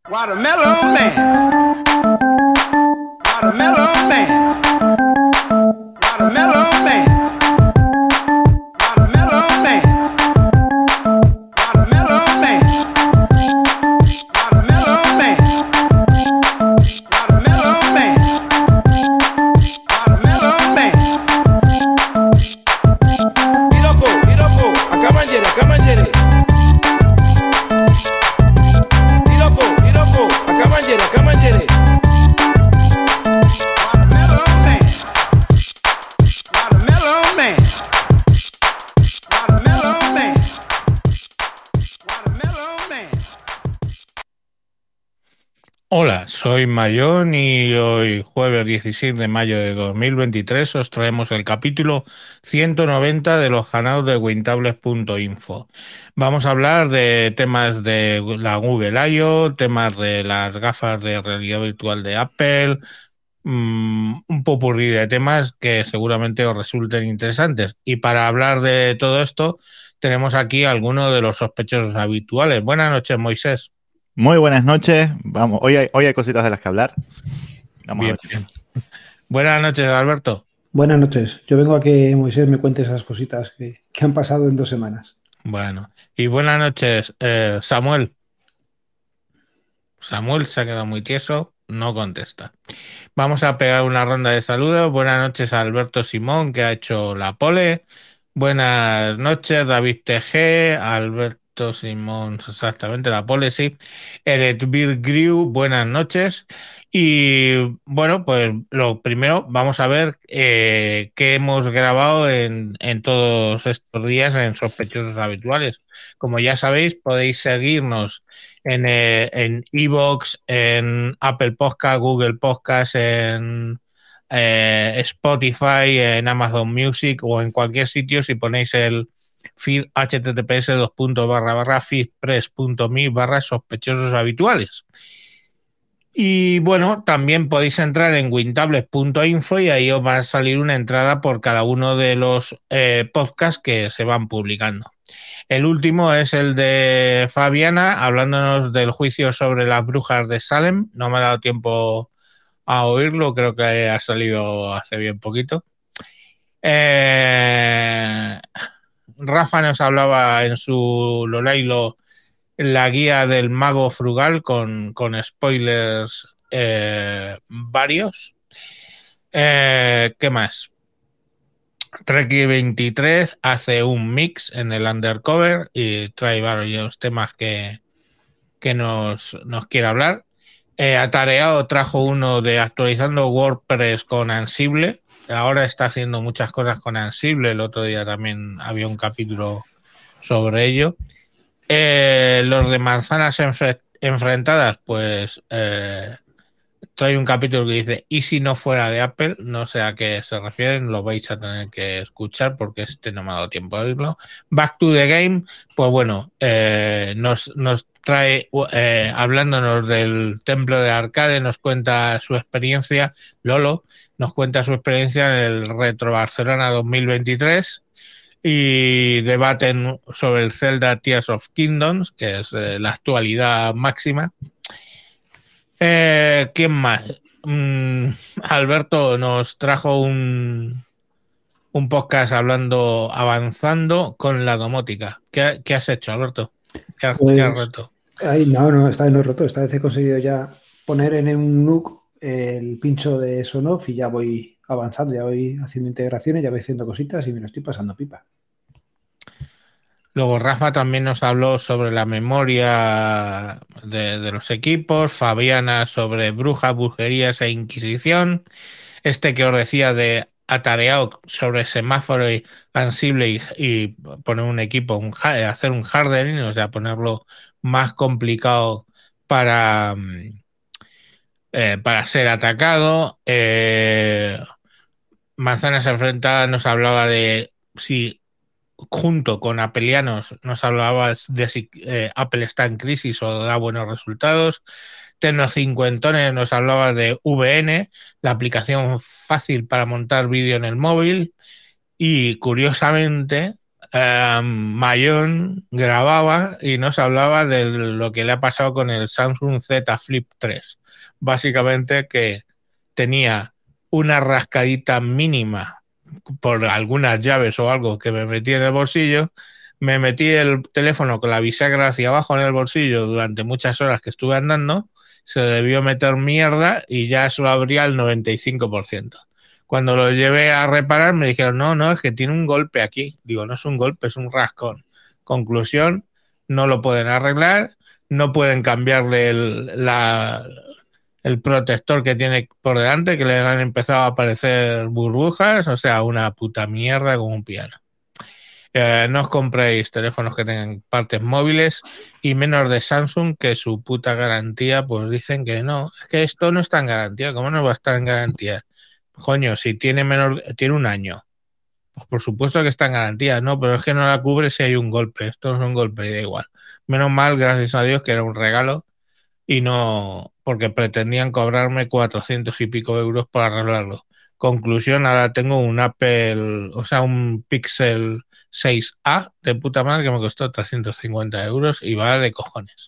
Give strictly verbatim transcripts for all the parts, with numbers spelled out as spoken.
Watermelon Man. Watermelon Man. Watermelon Man. Watermelon Man. Watermelon Man. Watermelon Man. Watermelon Man. Watermelon Man. Iroko, Iroko, acá manjere, acá manjere. Acá manjere. Watermelon Man. Watermelon Man. Watermelon Man. Watermelon Man. Hola, soy Mayón y hoy, jueves dieciséis de mayo de dos mil veintitrés, os traemos el capítulo ciento noventa de los canales de Wintables punto info. Vamos a hablar de temas de la Google I O, temas de las gafas de realidad virtual de Apple, mmm, un popurrí de temas que seguramente os resulten interesantes. Y para hablar de todo esto, tenemos aquí a algunos de los sospechosos habituales. Buenas noches, Moisés. Muy buenas noches. Vamos, hoy hay, hoy hay cositas de las que hablar. Vamos Bien, a ver. bien. Buenas noches, Alberto. Buenas noches. Yo vengo a que Moisés me cuente esas cositas que, que han pasado en dos semanas. Bueno, y buenas noches, eh, Samuel. Samuel se ha quedado muy tieso, no contesta. Vamos a pegar una ronda de saludos. Buenas noches a Alberto Simón, que ha hecho la pole. Buenas noches, David T G, Alberto Simón, exactamente, la pole, sí. Eret Birgriu, buenas noches. Y bueno, pues lo primero, vamos a ver eh, qué hemos grabado en, en todos estos días en Sospechosos Habituales. Como ya sabéis, podéis seguirnos en eh, en iVoox, en Apple Podcast, Google Podcast, en eh, Spotify, en Amazon Music o en cualquier sitio. Si ponéis el feed https dos punto barra barra feedpress.me barra sospechosos habituales. Y bueno, también podéis entrar en wintables punto info y ahí os va a salir una entrada por cada uno de los eh, podcasts que se van publicando. El último es el de Fabiana, hablándonos del juicio sobre las brujas de Salem. No me ha dado tiempo a oírlo, creo que ha salido hace bien poquito. Eh, Rafa nos hablaba en su Lolailo la guía del mago frugal con, con spoilers eh, varios. Eh, ¿Qué más? Treki veintitrés hace un mix en el Undercover y trae varios temas que, que nos, nos quiere hablar. Eh, Atareado trajo uno de actualizando WordPress con Ansible. Ahora está haciendo muchas cosas con Ansible. El otro día también había un capítulo sobre ello. Eh, los de manzanas enfre- enfrentadas, pues eh, trae un capítulo que dice ¿y si no fuera de Apple? No sé a qué se refieren, lo vais a tener que escuchar porque este no me ha dado tiempo de oírlo. Back to the Game, pues bueno, eh, nos, nos trae, eh, hablándonos del templo de arcade, nos cuenta su experiencia, Lolo, nos cuenta su experiencia en el Retro Barcelona dos mil veintitrés y debaten sobre el Zelda Tears of Kingdoms, que es eh, la actualidad máxima. Eh, ¿Quién más? Mm, Alberto nos trajo un, un podcast hablando, avanzando con la domótica. ¿Qué, qué has hecho, Alberto? ¿Qué has, Pues, ¿qué has roto? Ay, no, no, esta vez no he roto. Esta vez he conseguido ya poner en un N U C el pincho de Sonoff y ya voy avanzando, ya voy haciendo integraciones, ya voy haciendo cositas y me lo estoy pasando pipa. Luego Rafa también nos habló sobre la memoria de, de los equipos, Fabiana sobre brujas, brujerías e inquisición, este que os decía de Atareado sobre semáforo y Ansible y, y poner un equipo, un, hacer un hardening, o sea, ponerlo más complicado para, eh, para ser atacado. Eh, Manzanas Enfrentadas nos hablaba de si junto con Apelianos nos hablaba de si eh, Apple está en crisis o da buenos resultados. Tecnocincuentones nos hablaba de V N, la aplicación fácil para montar vídeo en el móvil. Y curiosamente, eh, Mayón grababa y nos hablaba de lo que le ha pasado con el Samsung Z Flip tres. Básicamente que tenía una rascadita mínima por algunas llaves o algo que me metí en el bolsillo, me metí el teléfono con la bisagra hacia abajo en el bolsillo durante muchas horas que estuve andando, se debió meter mierda y ya solo abría el noventa y cinco por ciento. Cuando lo llevé a reparar me dijeron, no, no, es que tiene un golpe aquí. Digo, no es un golpe, es un rascón. Conclusión, no lo pueden arreglar, no pueden cambiarle el, la, el protector que tiene por delante, que le han empezado a aparecer burbujas, o sea, una puta mierda con un piano. Eh, no os compréis teléfonos que tengan partes móviles y menos de Samsung, que su puta garantía, pues dicen que no, es que esto no está en garantía. ¿Cómo no va a estar en garantía? Coño, si tiene menor, tiene un año, pues por supuesto que está en garantía, no, pero es que no la cubre si hay un golpe. Esto no es un golpe, da igual. Menos mal, gracias a Dios, que era un regalo y no porque pretendían cobrarme cuatrocientos y pico euros para arreglarlo. Conclusión, ahora tengo un Apple, o sea, un Pixel seis A de puta madre que me costó trescientos cincuenta euros y va de cojones.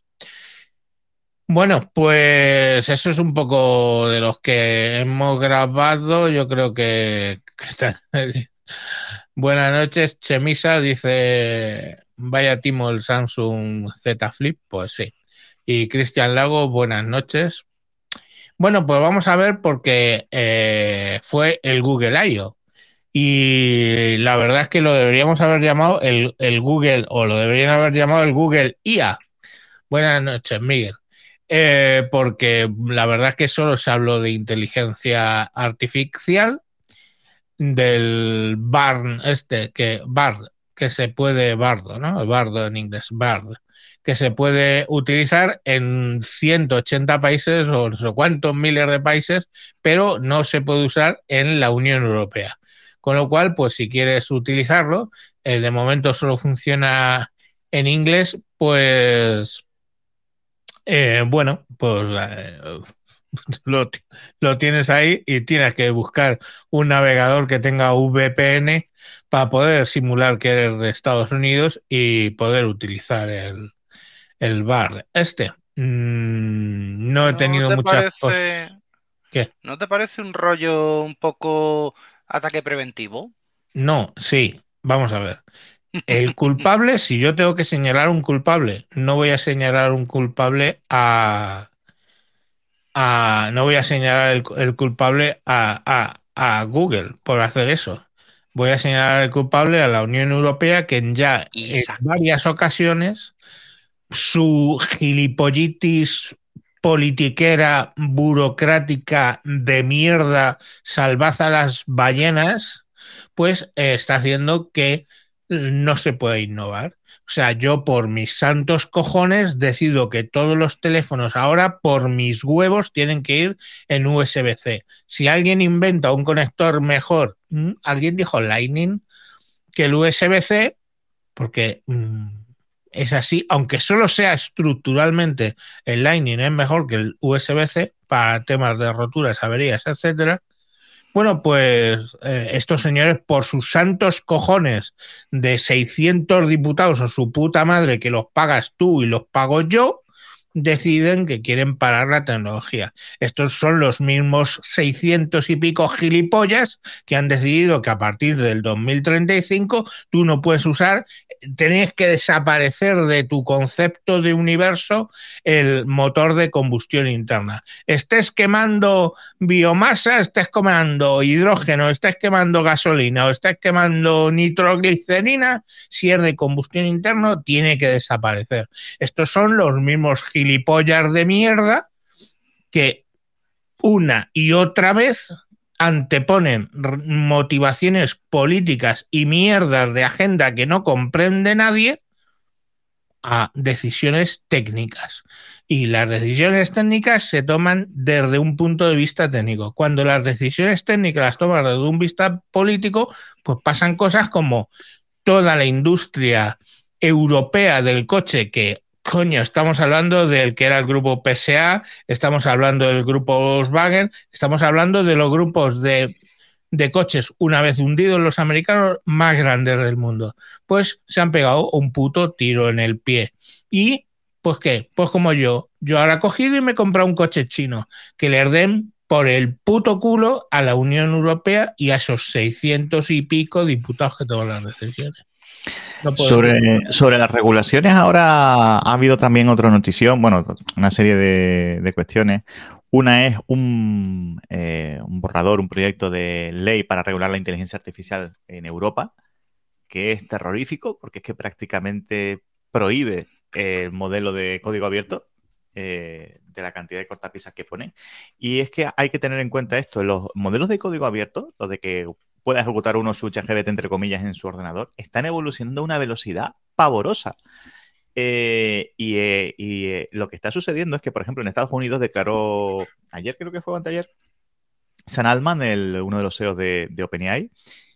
Bueno, pues eso es un poco de los que hemos grabado. Yo creo que, que está... Buenas noches, Chemisa dice, vaya timo el Samsung Z Flip, pues sí. Y Cristian Lago, buenas noches. Bueno, pues vamos a ver porque eh, fue el Google I O. Y la verdad es que lo deberíamos haber llamado el, el Google, o lo deberían haber llamado el Google I A. Buenas noches, Miguel. Eh, porque la verdad es que solo se habló de inteligencia artificial, del Bard este, que Bard, que se puede, Bardo, ¿no? Bardo en inglés, Bard, que se puede utilizar en ciento ochenta países o no sé cuántos miles de países, pero no se puede usar en la Unión Europea. Con lo cual, pues si quieres utilizarlo, eh, de momento solo funciona en inglés, pues Eh, bueno, pues eh, lo, lo tienes ahí y tienes que buscar un navegador que tenga V P N para poder simular que eres de Estados Unidos y poder utilizar el, el Bard. Este, mmm, no he tenido ¿No te muchas parece, cosas. ¿Qué? ¿No te parece un rollo un poco ataque preventivo? No, sí, vamos a ver. El culpable, si yo tengo que señalar un culpable, no voy a señalar un culpable a... a no voy a señalar el, el culpable a, a, a Google por hacer eso. Voy a señalar el culpable a la Unión Europea, que ya Exacto. en varias ocasiones su gilipollitis politiquera, burocrática, de mierda, salvad a las ballenas, pues eh, está haciendo que no se pueda innovar. O sea, yo por mis santos cojones decido que todos los teléfonos ahora por mis huevos tienen que ir en U S B C. Si alguien inventa un conector mejor, alguien dijo Lightning, que el U S B C, porque mmm, es así, aunque solo sea estructuralmente el Lightning es mejor que el U S B C para temas de roturas, averías, etcétera. Bueno, pues eh, estos señores, por sus santos cojones de seiscientos diputados o su puta madre que los pagas tú y los pago yo, deciden que quieren parar la tecnología. Estos son los mismos seiscientos y pico gilipollas que han decidido que a partir del dos mil treinta y cinco tú no puedes usar, tenés que desaparecer de tu concepto de universo el motor de combustión interna. Estés quemando biomasa, estés quemando hidrógeno, estés quemando gasolina o estés quemando nitroglicerina, si es de combustión interna, tiene que desaparecer. Estos son los mismos gilipollas de mierda que una y otra vez anteponen motivaciones políticas y mierdas de agenda que no comprende nadie a decisiones técnicas. Y las decisiones técnicas se toman desde un punto de vista técnico. Cuando las decisiones técnicas las toman desde un vista político, pues pasan cosas como toda la industria europea del coche que, coño, estamos hablando del que era el grupo P S A, estamos hablando del grupo Volkswagen, estamos hablando de los grupos de, de coches, una vez hundidos los americanos, más grandes del mundo. Pues se han pegado un puto tiro en el pie. Y, pues qué, pues como yo, yo ahora he cogido y me he comprado un coche chino, que le den por el puto culo a la Unión Europea y a esos seiscientos y pico diputados que toman las decisiones. No sobre, sobre las regulaciones, ahora ha habido también otra notición, bueno, una serie de, de cuestiones. Una es un, eh, un borrador, un proyecto de ley para regular la inteligencia artificial en Europa, que es terrorífico porque es que prácticamente prohíbe el modelo de código abierto eh, de la cantidad de cortapisas que ponen. Y es que hay que tener en cuenta esto, los modelos de código abierto, los de que pueda ejecutar uno su ChatGPT entre comillas en su ordenador, están evolucionando a una velocidad pavorosa. Eh, y eh, y eh, lo que está sucediendo es que, por ejemplo, en Estados Unidos declaró, ayer creo que fue o anteayer, Sam Altman, el, uno de los C E Os de, de OpenAI,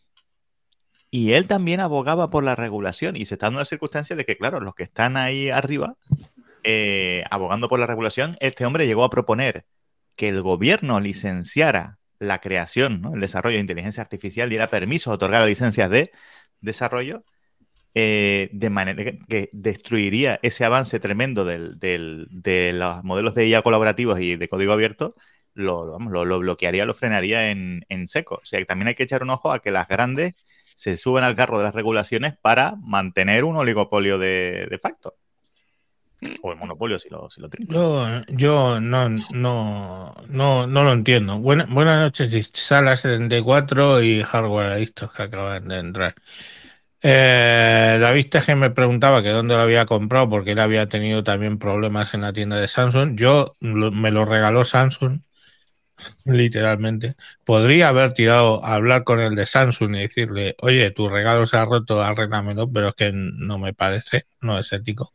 y él también abogaba por la regulación y se está dando la circunstancia de que, claro, los que están ahí arriba eh, abogando por la regulación, este hombre llegó a proponer que el gobierno licenciara la creación, ¿no? El desarrollo de inteligencia artificial, diera permiso a otorgar licencias de desarrollo, eh, de manera que, que destruiría ese avance tremendo del, del, de los modelos de I A colaborativos y de código abierto, lo, vamos, lo, lo bloquearía, lo frenaría en, en seco. O sea, que también hay que echar un ojo a que las grandes se suben al carro de las regulaciones para mantener un oligopolio de, de facto. O el monopolio, si lo, si lo tienen. Yo, yo no, no, no, no lo entiendo. Buena, buenas noches, Sala setenta y cuatro y Hardware Adictos que acaban de entrar. Eh, David Teje me preguntaba que dónde lo había comprado porque él había tenido también problemas en la tienda de Samsung. Yo lo, me lo regaló Samsung, literalmente. Podría haber tirado a hablar con el de Samsung y decirle, oye, tu regalo se ha roto, arréglamelo, pero es que no me parece, no es ético.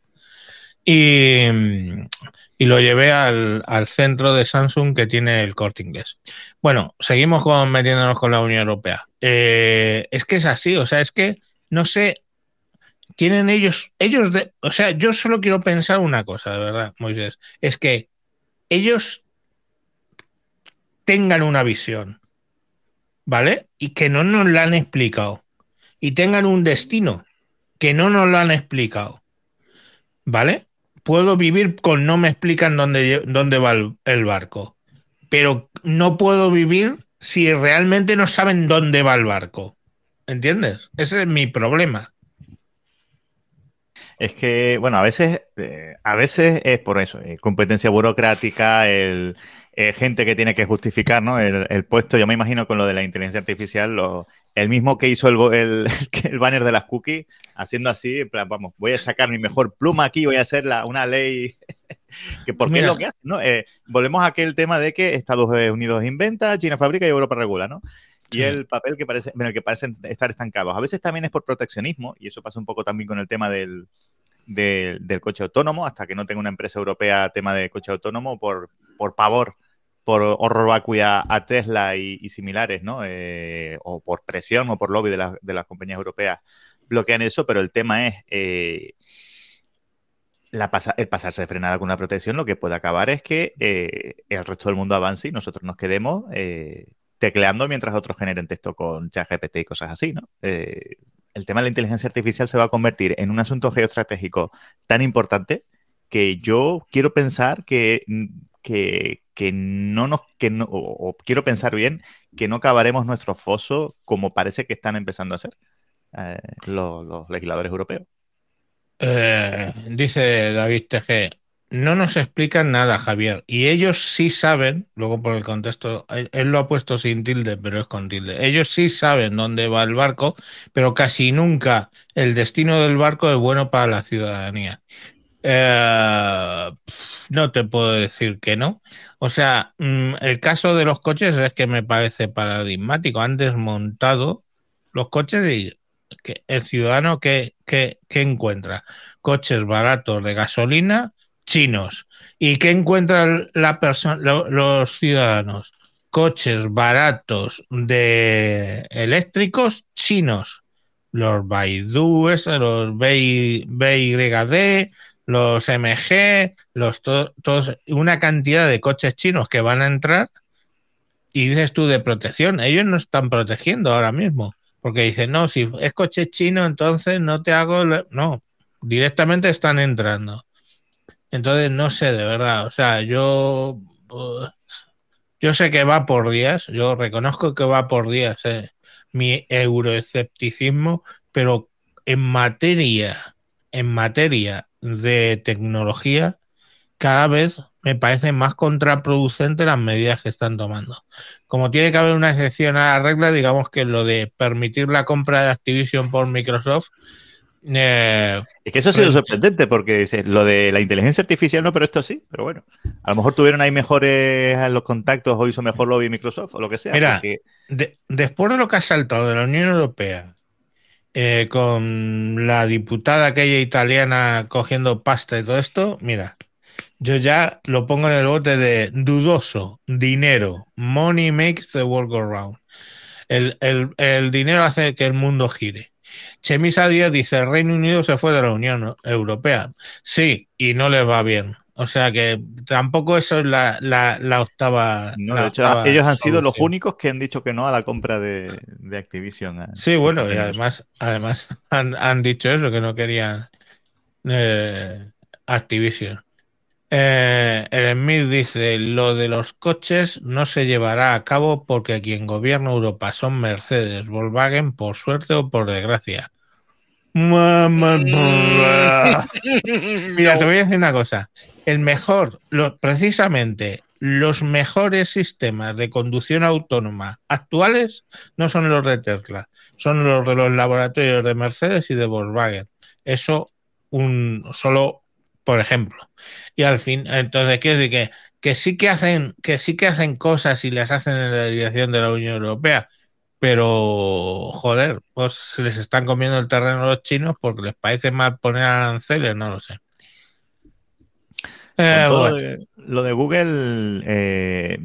Y, y lo llevé al, al centro de Samsung que tiene el Corte Inglés. Bueno, seguimos con, metiéndonos con la Unión Europea. Eh, es que es así, o sea, es que, no sé, tienen ellos, ellos de, o sea, yo solo quiero pensar una cosa, de verdad, Moisés, es que ellos tengan una visión, ¿vale? Y que no nos la han explicado. Y tengan un destino que no nos lo han explicado, ¿vale? Puedo vivir con no me explican dónde, dónde va el, el barco, pero no puedo vivir si realmente no saben dónde va el barco. ¿Entiendes? Ese es mi problema. Es que, bueno, a veces, eh, a veces es por eso, eh, competencia burocrática, el, eh, gente que tiene que justificar, ¿no? El, el puesto, yo me imagino con lo de la inteligencia artificial, lo, el mismo que hizo el, el, el banner de las cookies, haciendo así, en plan, vamos, voy a sacar mi mejor pluma aquí, voy a hacer la, una ley que porque es lo que hace, ¿no? Eh, volvemos a aquel tema de que Estados Unidos inventa, China fabrica y Europa regula, ¿no? Y sí. El papel que parece, bueno, el que parecen estar estancados. A veces también es por proteccionismo, y eso pasa un poco también con el tema del, del, del coche autónomo, hasta que no tenga una empresa europea tema de coche autónomo, por, por pavor, por horror vacua a Tesla y, y similares, ¿no? Eh, o por presión o por lobby de, la, de las compañías europeas bloquean eso, pero el tema es eh, la pasa, el pasarse de frenada con una protección, lo que puede acabar es que eh, el resto del mundo avance y nosotros nos quedemos eh, tecleando mientras otros generen texto con ChatGPT y cosas así, ¿no? Eh, el tema de la inteligencia artificial se va a convertir en un asunto geoestratégico tan importante que yo quiero pensar que, que, que no nos, que no, o, o quiero pensar bien que no cavaremos nuestro foso como parece que están empezando a hacer eh, los, los legisladores europeos. Eh, dice David T G, no nos explican nada, Javier, y ellos sí saben, luego por el contexto, él, él lo ha puesto sin tilde, pero es con tilde, ellos sí saben dónde va el barco, pero casi nunca el destino del barco es bueno para la ciudadanía. Eh, no te puedo decir que no. O sea, el caso de los coches es que me parece paradigmático. Han desmontado los coches y que el ciudadano que, que, que encuentra coches baratos de gasolina chinos. ¿Y qué encuentran la persona, lo, los ciudadanos? Coches baratos de eléctricos chinos. Los Baidu, los B Y D, los M G, los to, todos, una cantidad de coches chinos que van a entrar y dices tú de protección, ellos no están protegiendo ahora mismo, porque dicen, no, si es coche chino, entonces no te hago... No, directamente están entrando. Entonces, no sé, de verdad, o sea, yo... Uh, yo sé que va por días, yo reconozco que va por días eh, mi euroescepticismo, pero en materia, en materia de tecnología, cada vez me parecen más contraproducentes las medidas que están tomando. Como tiene que haber una excepción a la regla, digamos que lo de permitir la compra de Activision por Microsoft. Eh, es que eso ha sido sorprendente porque dices, lo de la inteligencia artificial no, pero esto sí, pero bueno, a lo mejor tuvieron ahí mejores los contactos o hizo mejor lobby Microsoft o lo que sea. Mira, porque... de, después de lo que ha saltado de la Unión Europea, eh, con la diputada aquella italiana cogiendo pasta y todo esto, mira, yo ya lo pongo en el bote de dudoso, dinero, money makes the world go round. El, el, el dinero hace que el mundo gire. Chemisa Díaz dice, el Reino Unido se fue de la Unión Europea. Sí, y no les va bien. O sea que tampoco eso es la, la, la octava. No, la de hecho, octava ellos han sido solución. los únicos que han dicho que no a la compra de, de Activision. Sí, bueno, y además, además han, han dicho eso, que no querían eh, Activision. Eh, el Smith dice, lo de los coches no se llevará a cabo porque quien gobierna Europa son Mercedes, Volkswagen, por suerte o por desgracia. Mamá. Mira, no. Te voy a decir una cosa. El mejor, lo, precisamente, los mejores sistemas de conducción autónoma actuales no son los de Tesla, son los de los laboratorios de Mercedes y de Volkswagen. Eso, un solo, por ejemplo. Y al fin, entonces, quiero decir que, que sí que hacen, que sí que hacen cosas y las hacen en la dirección de la Unión Europea. Pero, joder, pues se les están comiendo el terreno a los chinos porque les parece mal poner aranceles, no lo sé. Eh, bueno. lo, de, lo de Google, eh,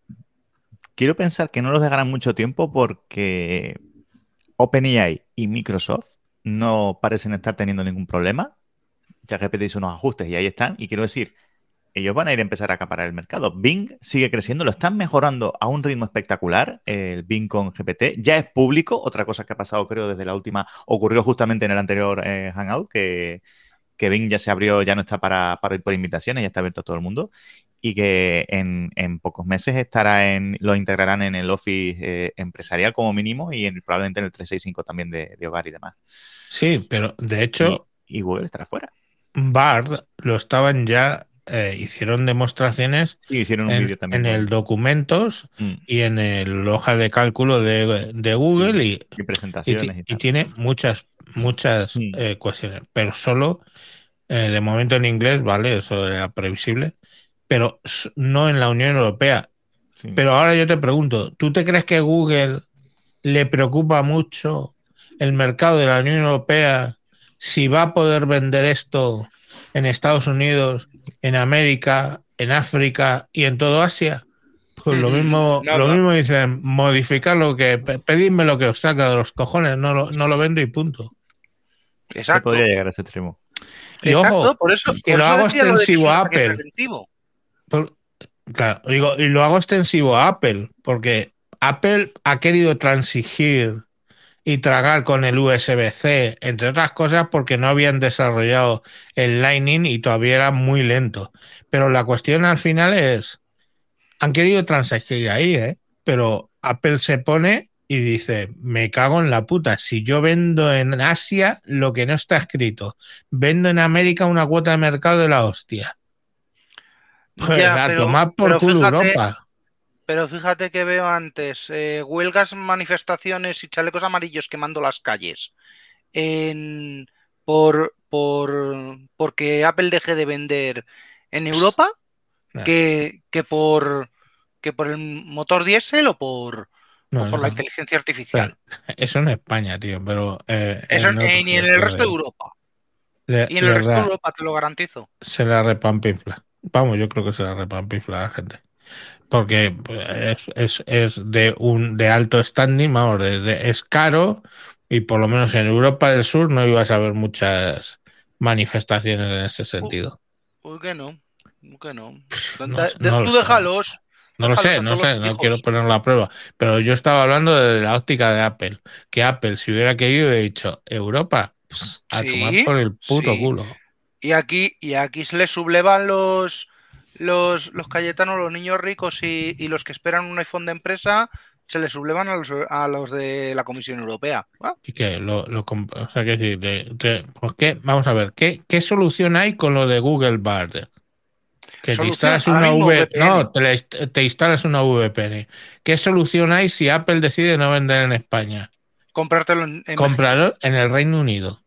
quiero pensar que no los dejarán mucho tiempo porque OpenAI y Microsoft no parecen estar teniendo ningún problema. ChatGPT hizo unos ajustes y ahí están. Y quiero decir, ellos van a ir a empezar a acaparar el mercado. Bing sigue creciendo, lo están mejorando a un ritmo espectacular, el Bing con G P T. Ya es público, otra cosa que ha pasado creo desde la última, ocurrió justamente en el anterior eh, Hangout, que, que Bing ya se abrió, ya no está para, para ir por invitaciones, ya está abierto a todo el mundo. Y que en, en pocos meses estará en, lo integrarán en el Office eh, empresarial como mínimo y en, probablemente en el trescientos sesenta y cinco también de, de hogar y demás. Sí, pero de hecho... Y, y Google estará fuera. Bard lo estaban ya... Eh, hicieron demostraciones sí, hicieron un en, vídeo también en el documentos mm. y en el hoja de cálculo de, de Google sí, y, y presentaciones y, y, y tiene muchas muchas mm. eh, cuestiones, pero solo eh, de momento en inglés, vale, eso era previsible, pero no en la Unión Europea. Sí. Pero ahora yo te pregunto, ¿tú te crees que Google le preocupa mucho el mercado de la Unión Europea si va a poder vender esto en Estados Unidos, en América, en África y en todo Asia? Pues lo mismo, no, lo no. mismo dicen, modificar lo que, pedidme lo que os saca de los cojones, no lo, no lo vendo y punto. Exacto. Se podría llegar a ese extremo. Y Exacto, ojo, por eso, que por lo eso hago extensivo a Apple. Por, claro, digo, y lo hago extensivo a Apple, porque Apple ha querido transigir y tragar con el U S B C, entre otras cosas porque no habían desarrollado el Lightning y todavía era muy lento. Pero la cuestión al final es, han querido transigir ahí, ¿eh? Pero Apple se pone y dice, me cago en la puta, si yo vendo en Asia lo que no está escrito, vendo en América una cuota de mercado de la hostia. Pues ya, a pero, tomar por culo fíjate, Europa. Pero fíjate que veo antes eh, huelgas, manifestaciones y chalecos amarillos quemando las calles en, por, por porque Apple deje de vender en Europa no. que, que por que por el motor diésel o por, no, o por la inteligencia artificial. Pero, eso en España, tío, pero eh, eso en, en, en el resto de Europa. Le, y en el resto de Europa te lo garantizo. Se la repampinfla. Vamos, yo creo que se la repampinfla a la gente. Porque es, es, es de un de alto standing, vamos, de, de, es caro y por lo menos en Europa del Sur no ibas a ver muchas manifestaciones en ese sentido. Uy, que no, que no. no, de, no tú déjalos, No lo Déjalos sé, a no todos sé, los no hijos. quiero poner la prueba. Pero yo estaba hablando de la óptica de Apple. Que Apple, si hubiera querido, hubiera dicho, Europa, pss, a tomar Sí, por el puto sí. culo. Y aquí, y aquí se les sublevan los, los, los Cayetanos, los niños ricos y, y los que esperan un iPhone de empresa, se les sublevan a los, a los de la Comisión Europea. ¿Ah? ¿Y qué? Lo, lo comp- o sea, que decir, de- de- pues qué, vamos a ver, ¿qué, qué solución hay con lo de Google Bard? Que te Solución, instalas ahora una mismo V, V P N. no, te, la- te instalas una V P N. ¿Qué solución hay si Apple decide no vender en España? Comprártelo en, en México. Comprarlo en el Reino Unido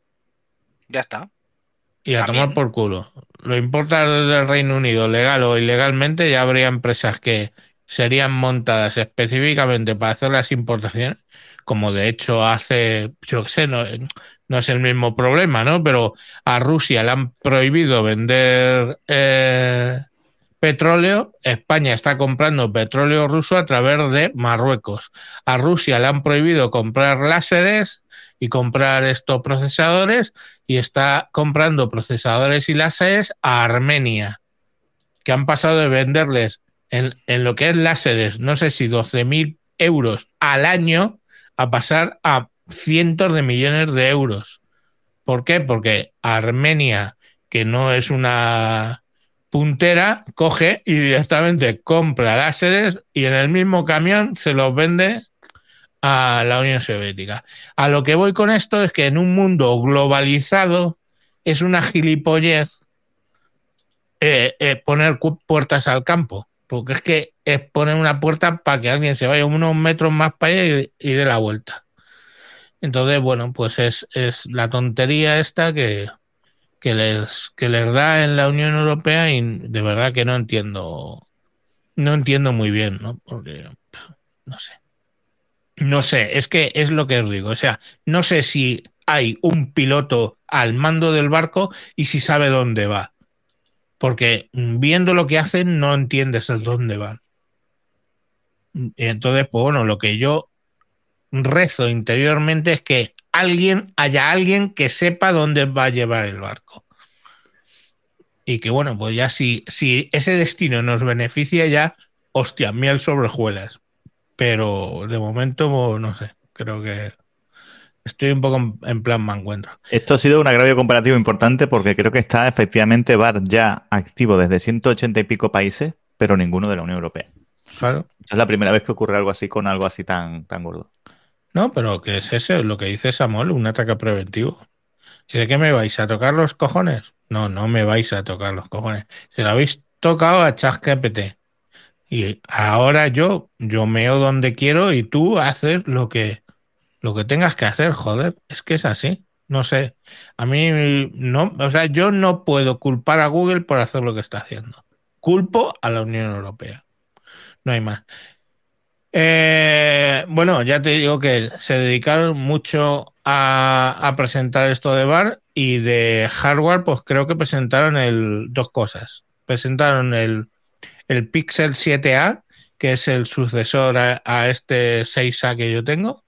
Ya está. y a También. tomar por culo. Lo importa desde el Reino Unido, legal o ilegalmente, ya habría empresas que serían montadas específicamente para hacer las importaciones, como de hecho hace, yo qué sé, no, no es el mismo problema, ¿no? Pero a Rusia le han prohibido vender eh, petróleo. España está comprando petróleo ruso a través de Marruecos. A Rusia le han prohibido comprar láseres y comprar estos procesadores y está comprando procesadores y láseres a Armenia, que han pasado de venderles en, en lo que es láseres, no sé si doce mil euros al año, a pasar a cientos de millones de euros. ¿Por qué? Porque Armenia, que no es una puntera, coge y directamente compra láseres y en el mismo camión se los vende a la Unión Soviética. A lo que voy con esto es que en un mundo globalizado es una gilipollez eh, eh, poner puertas al campo, porque es que es poner una puerta para que alguien se vaya unos metros más para allá y, y dé la vuelta. Entonces, bueno, pues es, es la tontería esta que, que, les, que les da en la Unión Europea y de verdad que no entiendo, no entiendo muy bien, ¿no? Porque, no sé. No sé, es que es lo que os digo. O sea, no sé si hay un piloto al mando del barco y si sabe dónde va. Porque viendo lo que hacen no entiendes el dónde van. Y entonces, pues bueno, lo que yo rezo interiormente es que alguien, haya alguien que sepa dónde va a llevar el barco. Y que bueno, pues ya si, si ese destino nos beneficia ya, hostia, miel sobre hojuelas. Pero de momento, no sé, creo que estoy un poco en, en plan me encuentro. Esto ha sido un agravio comparativo importante porque creo que está efectivamente V A R ya activo desde ciento ochenta y pico países, pero ninguno de la Unión Europea. Claro. Es la primera vez que ocurre algo así con algo así tan, tan gordo. No, pero que es ese lo que dice Samuel, un ataque preventivo. ¿Y de qué me vais a tocar los cojones? No, no me vais a tocar los cojones. Se lo habéis tocado a ChatGPT. Y ahora yo, yo meo donde quiero y tú haces lo que, lo que tengas que hacer, joder. Es que es así. No sé. A mí no, o sea, yo no puedo culpar a Google por hacer lo que está haciendo. Culpo a la Unión Europea. No hay más. Eh, bueno, ya te digo que se dedicaron mucho a, a presentar esto de V A R y de hardware, pues creo que presentaron el, dos cosas. Presentaron el, el Pixel siete A, que es el sucesor a, a este seis A que yo tengo.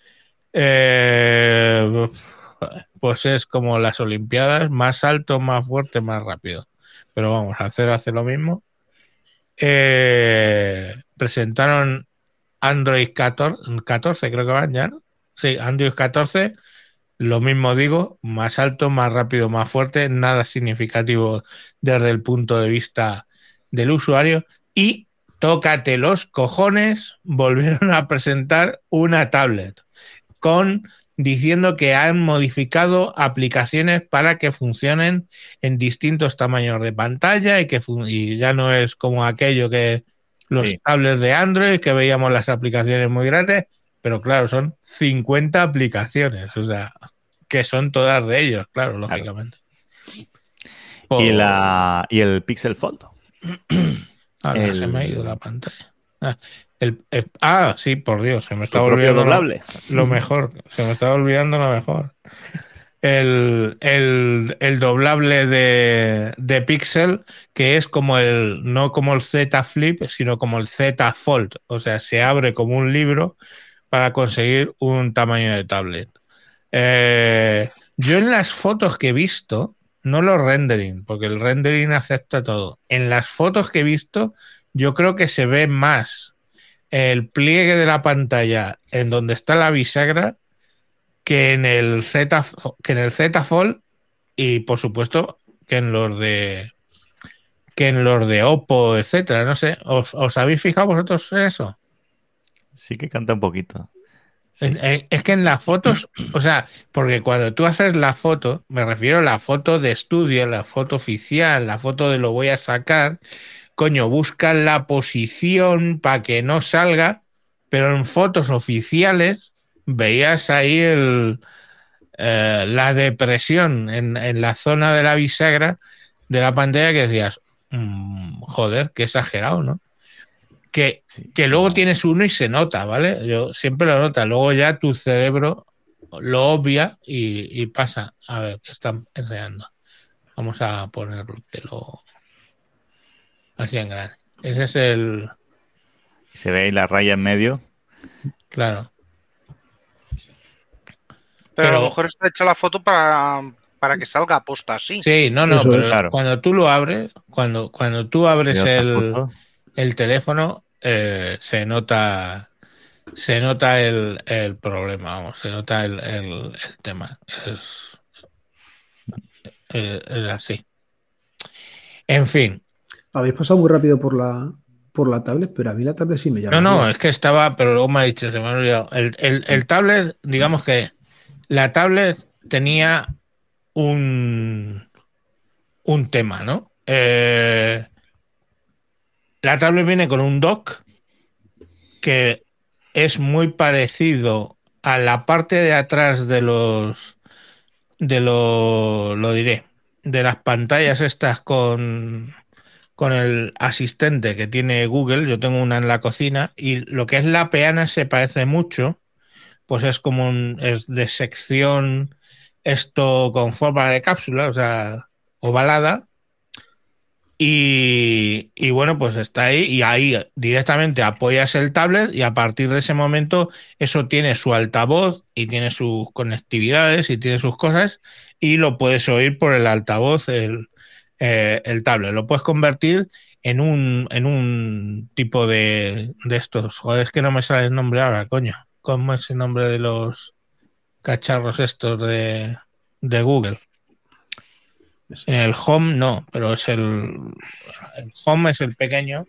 Eh, pues es como las Olimpiadas, más alto, más fuerte, más rápido. Pero vamos, hacer hace lo mismo. Eh, presentaron Android catorce, catorce creo que van ya, ¿no? Sí, Android catorce, lo mismo digo, más alto, más rápido, más fuerte, nada significativo desde el punto de vista del usuario. Y tócate los cojones, volvieron a presentar una tablet con diciendo que han modificado aplicaciones para que funcionen en distintos tamaños de pantalla y que y ya no es como aquello que los sí. tablets de Android, que veíamos las aplicaciones muy grandes, pero claro, son cincuenta aplicaciones, o sea, que son todas de ellos, claro, lógicamente. Claro. ¿Y, la, ¿Y el Pixel Fold? Ahora el... se me ha ido la pantalla. Ah, el, el, ah, sí, por Dios, se me está olvidando doblable. Lo, lo mejor, se me está olvidando lo mejor. El, el, el doblable de, de Pixel, que es como el, no como el Z Flip, sino como el Z Fold. O sea, se abre como un libro para conseguir un tamaño de tablet. Eh, yo en las fotos que he visto, no los rendering, porque el rendering acepta todo. En las fotos que he visto, yo creo que se ve más el pliegue de la pantalla en donde está la bisagra que en el Z, que en el Z Fold y por supuesto que en los de que en los de Oppo, etcétera. No sé, ¿os, os habéis fijado vosotros en eso? Sí que canta un poquito. Sí. En, en, es que en las fotos, o sea, porque cuando tú haces la foto, me refiero a la foto de estudio, la foto oficial, la foto de lo voy a sacar, coño, buscas la posición para que no salga, pero en fotos oficiales veías ahí el, eh, la depresión en, en la zona de la bisagra de la pantalla que decías, mmm, joder, qué exagerado, ¿no? Que, sí, que luego no. Tienes uno y se nota, ¿vale? Yo siempre lo nota, luego ya tu cerebro lo obvia y, y pasa. A ver, ¿qué están enseñando? Vamos a ponértelo así en grande. Ese es el... Se ve ahí la raya en medio. Claro. Pero, pero a lo mejor está hecha la foto para, para que salga aposta así. Sí, no, no, Eso pero es, claro. Cuando tú lo abres, cuando, cuando tú abres el, el teléfono, eh, se nota se nota el, el problema, vamos, se nota el, el, el tema. Es, es, es así. En fin. Habéis pasado muy rápido por la por la tablet, pero a mí la tablet sí me llama. No, no, bien. Es que estaba, pero luego me ha dicho, se me ha olvidado. El, el, el tablet, digamos que la tablet tenía un, un tema, ¿no? Eh, la tablet viene con un dock que es muy parecido a la parte de atrás de los de lo, lo diré, de las pantallas estas con, con el asistente que tiene Google. Yo tengo una en la cocina y lo que es la peana se parece mucho, pues es como un, es de sección esto con forma de cápsula, o sea, ovalada. Y, y bueno, pues está ahí y ahí directamente apoyas el tablet y a partir de ese momento eso tiene su altavoz y tiene sus conectividades y tiene sus cosas y lo puedes oír por el altavoz, el, eh, el tablet. Lo puedes convertir en un, en un tipo de, de estos. Joder, es que no me sale el nombre ahora, coño. ¿Cómo es el nombre de los cacharros estos de, de Google? En el Home no, pero es el, el Home es el pequeño,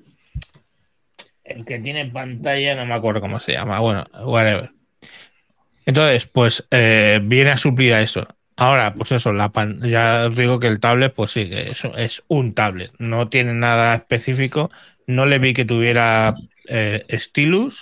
el que tiene pantalla, no me acuerdo cómo se llama, bueno, whatever. Entonces, pues eh, viene a suplir a eso. Ahora, pues eso, la pan, ya os digo que el tablet, pues sí, que eso es un tablet, no tiene nada específico, no le vi que tuviera eh, stylus.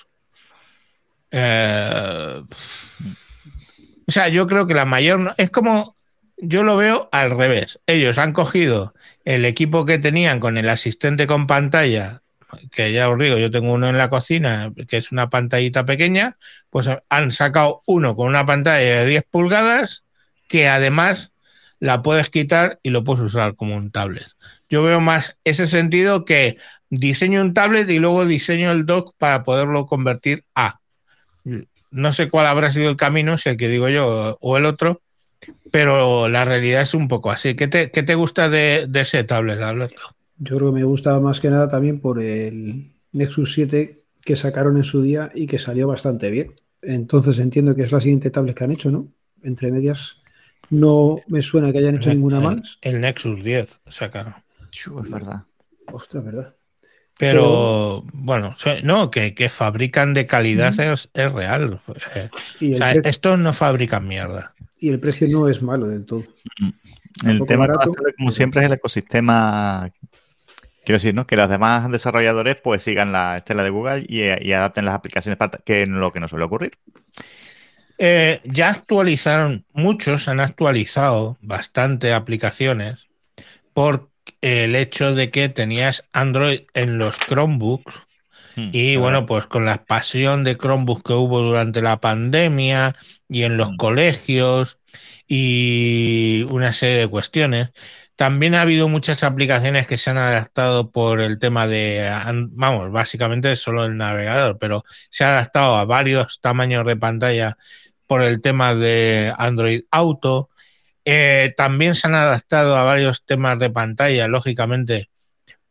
Eh, o sea, yo creo que la mayor, es como... Yo lo veo al revés. Ellos han cogido el equipo que tenían con el asistente con pantalla, que ya os digo, yo tengo uno en la cocina, que es una pantallita pequeña, pues han sacado uno con una pantalla de diez pulgadas, que además la puedes quitar y lo puedes usar como un tablet. Yo veo más ese sentido que diseño un tablet y luego diseño el dock para poderlo convertir a. No sé cuál habrá sido el camino, si el que digo yo o el otro, pero la realidad es un poco así. ¿Qué te, qué te gusta de, de ese tablet, Alberto? Yo creo que me gusta más que nada también por el Nexus siete que sacaron en su día y que salió bastante bien. Entonces entiendo que es la siguiente tablet que han hecho, ¿no? Entre medias no me suena que hayan hecho el, ninguna el, más. El Nexus diez sacaron. Es verdad. Ostras, verdad. Pero, Pero bueno, no, que, que fabrican de calidad uh-huh. es, es real. ¿Y o sea, precio? Estos no fabrican mierda. Y el precio no es malo del todo. El tema, barato, como siempre, es el ecosistema. Quiero decir, ¿no? Que los demás desarrolladores pues sigan la estela de Google y, y adapten las aplicaciones, para que es lo que nos suele ocurrir. Eh, ya actualizaron, muchos han actualizado bastante aplicaciones por el hecho de que tenías Android en los Chromebooks. Hmm, y claro. Bueno, pues con la expansión de Chromebooks que hubo durante la pandemia y en los hmm. colegios y una serie de cuestiones, también ha habido muchas aplicaciones que se han adaptado por el tema de, vamos, básicamente solo el navegador, pero se ha adaptado a varios tamaños de pantalla por el tema de Android Auto. Eh, también se han adaptado a varios temas de pantalla, lógicamente,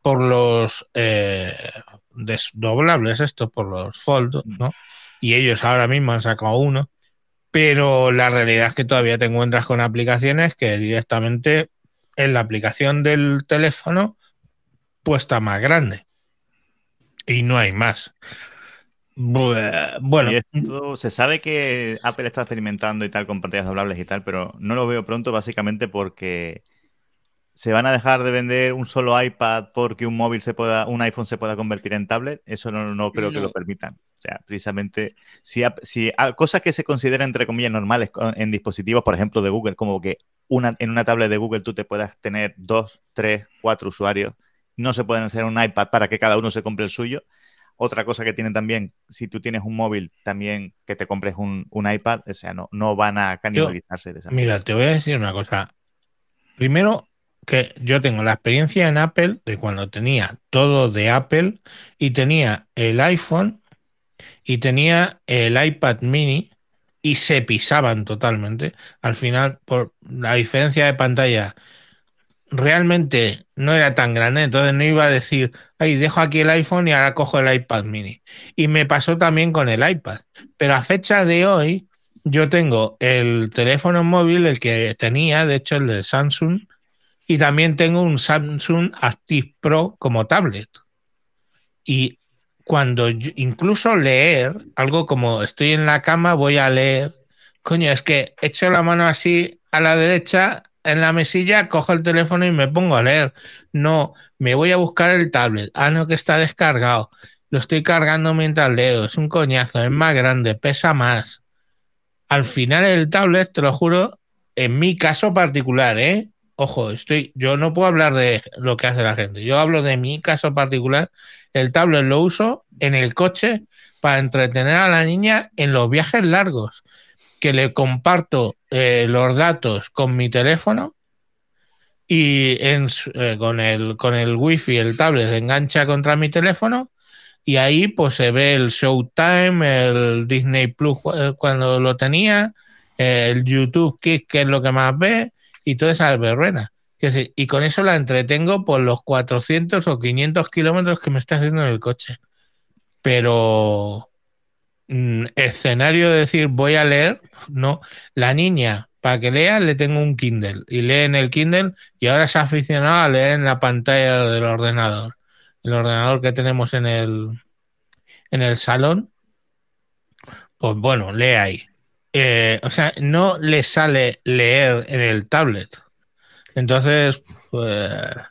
por los eh, desdoblables, estos, por los Fold, ¿no? Y ellos ahora mismo han sacado uno, pero la realidad es que todavía te encuentras con aplicaciones que directamente en la aplicación del teléfono pues está más grande y no hay más. Bueno, y esto, se sabe que Apple está experimentando y tal con pantallas doblables y tal, pero no lo veo pronto básicamente porque se van a dejar de vender un solo iPad porque un móvil se pueda, un iPhone se pueda convertir en tablet. Eso no, no creo no. que lo permitan. O sea, precisamente, si, si cosas que se consideran entre comillas normales en dispositivos, por ejemplo, de Google, como que una, en una tablet de Google tú te puedas tener dos, tres, cuatro usuarios, no se pueden hacer un iPad para que cada uno se compre el suyo. Otra cosa que tienen también, si tú tienes un móvil, también que te compres un, un iPad, o sea, no, no van a canibalizarse yo, de esa manera. Mira, te voy a decir una cosa. Primero, que yo tengo la experiencia en Apple de cuando tenía todo de Apple y tenía el iPhone y tenía el iPad mini y se pisaban totalmente. Al final, por la diferencia de pantalla realmente no era tan grande, entonces no iba a decir, ay, dejo aquí el iPhone y ahora cojo el iPad mini. Y me pasó también con el iPad. Pero a fecha de hoy, yo tengo el teléfono móvil, el que tenía, de hecho el de Samsung, y también tengo un Samsung Active Pro como tablet. Y cuando yo, incluso leer, algo como estoy en la cama, voy a leer, coño, es que echo la mano así a la derecha en la mesilla, cojo el teléfono y me pongo a leer. No, me voy a buscar el tablet. Ah, no, que está descargado. Lo estoy cargando mientras leo. Es un coñazo, es más grande, pesa más. Al final el tablet, te lo juro, en mi caso particular, ¿eh? Ojo, estoy, yo no puedo hablar de lo que hace la gente. Yo hablo de mi caso particular. El tablet lo uso en el coche para entretener a la niña en los viajes largos, que le comparto eh, los datos con mi teléfono y en, eh, con, el, con el wifi el tablet se engancha contra mi teléfono y ahí pues se ve el Showtime, el Disney Plus cuando lo tenía, el YouTube Kids, que es lo que más ve, y toda esa berruena. Y con eso la entretengo por los cuatrocientos o quinientos kilómetros que me está haciendo en el coche. Pero mmm, escenario de decir voy a leer, no. La niña, para que lea, le tengo un Kindle y lee en el Kindle y ahora se ha aficionado a leer en la pantalla del ordenador. El ordenador que tenemos en el, en el salón, pues bueno, lee ahí. Eh, o sea, no le sale leer en el tablet. Entonces, pues,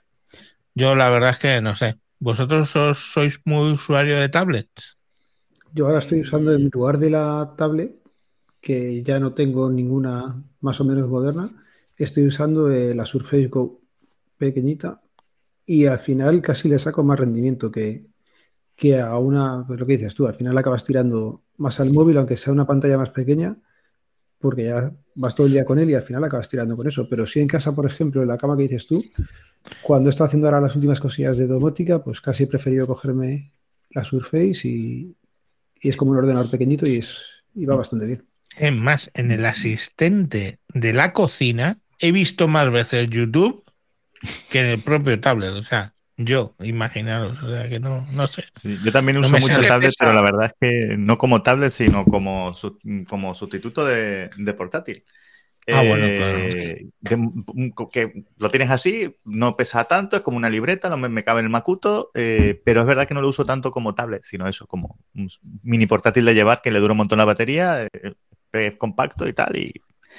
yo la verdad es que no sé. ¿Vosotros os, sois muy usuario de tablets? Yo ahora estoy usando en lugar de la tablet, que ya no tengo ninguna más o menos moderna, estoy usando eh, la Surface Go pequeñita y al final casi le saco más rendimiento que, que a una, pues lo que dices tú, al final acabas tirando más al móvil, aunque sea una pantalla más pequeña, porque ya vas todo el día con él y al final acabas tirando con eso. Pero sí en casa, por ejemplo, en la cama que dices tú, cuando está haciendo ahora las últimas cosillas de domótica, pues casi he preferido cogerme la Surface y, y es como un ordenador pequeñito y, es, y va bastante bien. Es más, en el asistente de la cocina he visto más veces YouTube que en el propio tablet. O sea, yo, imaginaros, o sea, que no, no sé. Sí, yo también uso no mucho el tablet, pero la verdad es que no como tablet, sino como, como sustituto de, de portátil. Ah, eh, bueno, claro. De, que lo tienes así, no pesa tanto, es como una libreta, no me, me cabe en el macuto, eh, pero es verdad que no lo uso tanto como tablet, sino eso, como un mini portátil de llevar que le dura un montón la batería, eh, es compacto y tal, y,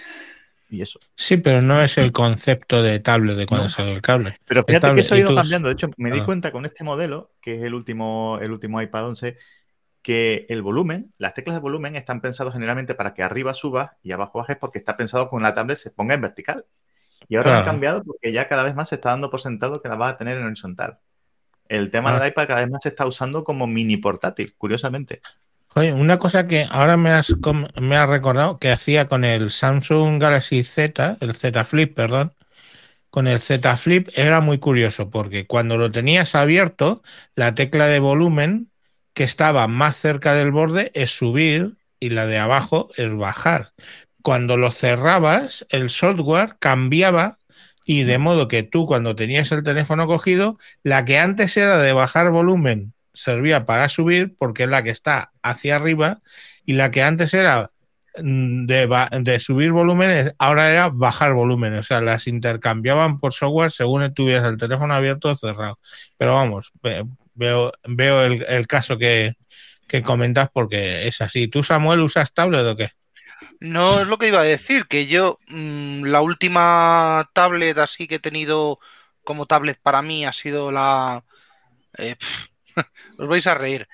y eso. Sí, pero no es el concepto de tablet de cuando no. salió el cable. Pero fíjate el tablet, que eso ha ido tú... cambiando. De hecho, me di ah. cuenta con este modelo, que es el último, el último iPad once, que el volumen, las teclas de volumen están pensadas generalmente para que arriba subas y abajo bajes, porque está pensado que la tablet se ponga en vertical. Y ahora claro. han cambiado porque ya cada vez más se está dando por sentado que la vas a tener en horizontal. El tema ah. del iPad cada vez más se está usando como mini portátil, curiosamente. Oye, una cosa que ahora me has, me has recordado que hacía con el Samsung Galaxy Z, el Z Flip, perdón, con el Z Flip era muy curioso porque cuando lo tenías abierto, la tecla de volumen que estaba más cerca del borde es subir y la de abajo es bajar. Cuando lo cerrabas, el software cambiaba Y de modo que tú, cuando tenías el teléfono cogido, la que antes era de bajar volumen servía para subir, porque es la que está hacia arriba, y la que antes era de, de subir volúmenes, ahora era bajar volumen. O sea, las intercambiaban por software según tuvieras el teléfono abierto o cerrado. Pero vamos, veo, veo el, el caso que, que comentas porque es así. ¿Tú, Samuel, usas tablet o qué? No es lo que iba a decir, que yo mmm, la última tablet así que he tenido como tablet para mí ha sido la... Eh, pff, os vais a reír.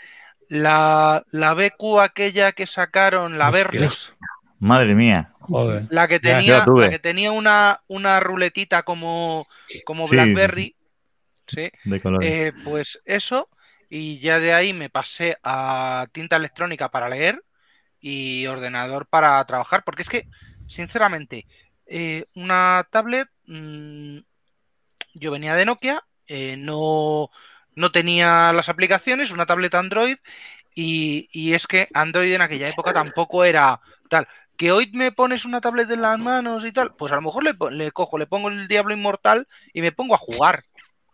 La, la B Q aquella que sacaron, la Berry. Madre mía. Joder. La que tenía, la, la que tenía una, una ruletita como, como sí, BlackBerry. Sí, sí. ¿Sí? De color. Eh, pues eso, y ya de ahí me pasé a tinta electrónica para leer y ordenador para trabajar, porque es que, sinceramente, eh, una tablet, mmm, yo venía de Nokia, eh, no, no tenía las aplicaciones, una tablet Android, y, y es que Android en aquella época tampoco era tal. Que hoy me pones una tablet en las manos y tal, pues a lo mejor le, le cojo, le pongo el Diablo Inmortal y me pongo a jugar,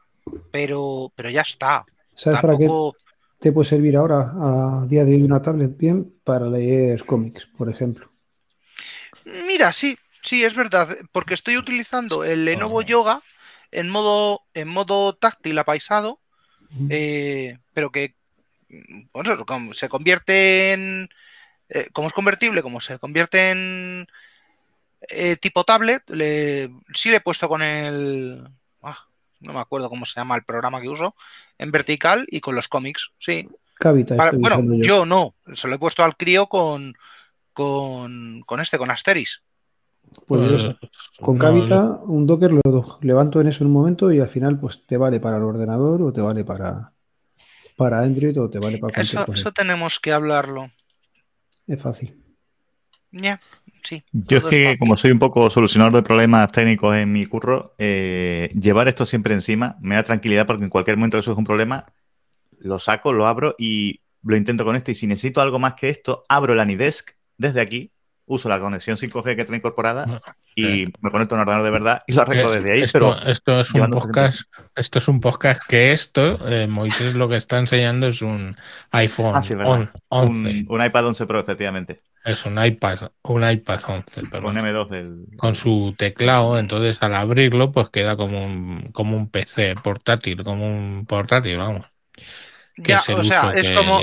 pero, pero ya está. ¿Sabes tampoco... para qué te puede servir ahora a día de hoy una tablet bien? Para leer cómics, por ejemplo. Mira, sí, sí, es verdad, porque estoy utilizando el Lenovo Yoga en modo, en modo táctil apaisado, eh, pero que bueno, se convierte en, eh, como es convertible, como se convierte en eh, tipo tablet, le, sí le he puesto con el, ah, no me acuerdo cómo se llama el programa que uso, en vertical y con los cómics, sí. Kavita, Para, bueno, yo. yo no, se lo he puesto al crío con, con, con este, con Asteris. Pues yo sé. Con no, Kavita, no. un Docker lo levanto en eso en un momento y al final pues te vale para el ordenador o te vale para, para Android o te vale para cualquier eso, cosa. Eso tenemos que hablarlo. Es fácil. Ya, yeah, sí. Yo es que es como soy un poco solucionador de problemas técnicos en mi curro, eh, llevar esto siempre encima me da tranquilidad porque en cualquier momento que surge un problema, lo saco, lo abro y lo intento con esto. Y si necesito algo más que esto, abro el AnyDesk desde aquí, uso la conexión cinco G que trae incorporada y sí. me conecto a un ordenador de verdad y lo arreglo desde ahí. Esto, pero esto es un podcast, esto es un podcast que esto, eh, Moisés lo que está enseñando es un iPhone ah, sí, on, once. Un, un iPad once Pro, efectivamente. Es un iPad, un iPad once, perdón. Con M dos del... Con su teclado, entonces al abrirlo pues queda como un, como un P C portátil, como un portátil, vamos. Que ya, es el o sea, uso es, que como,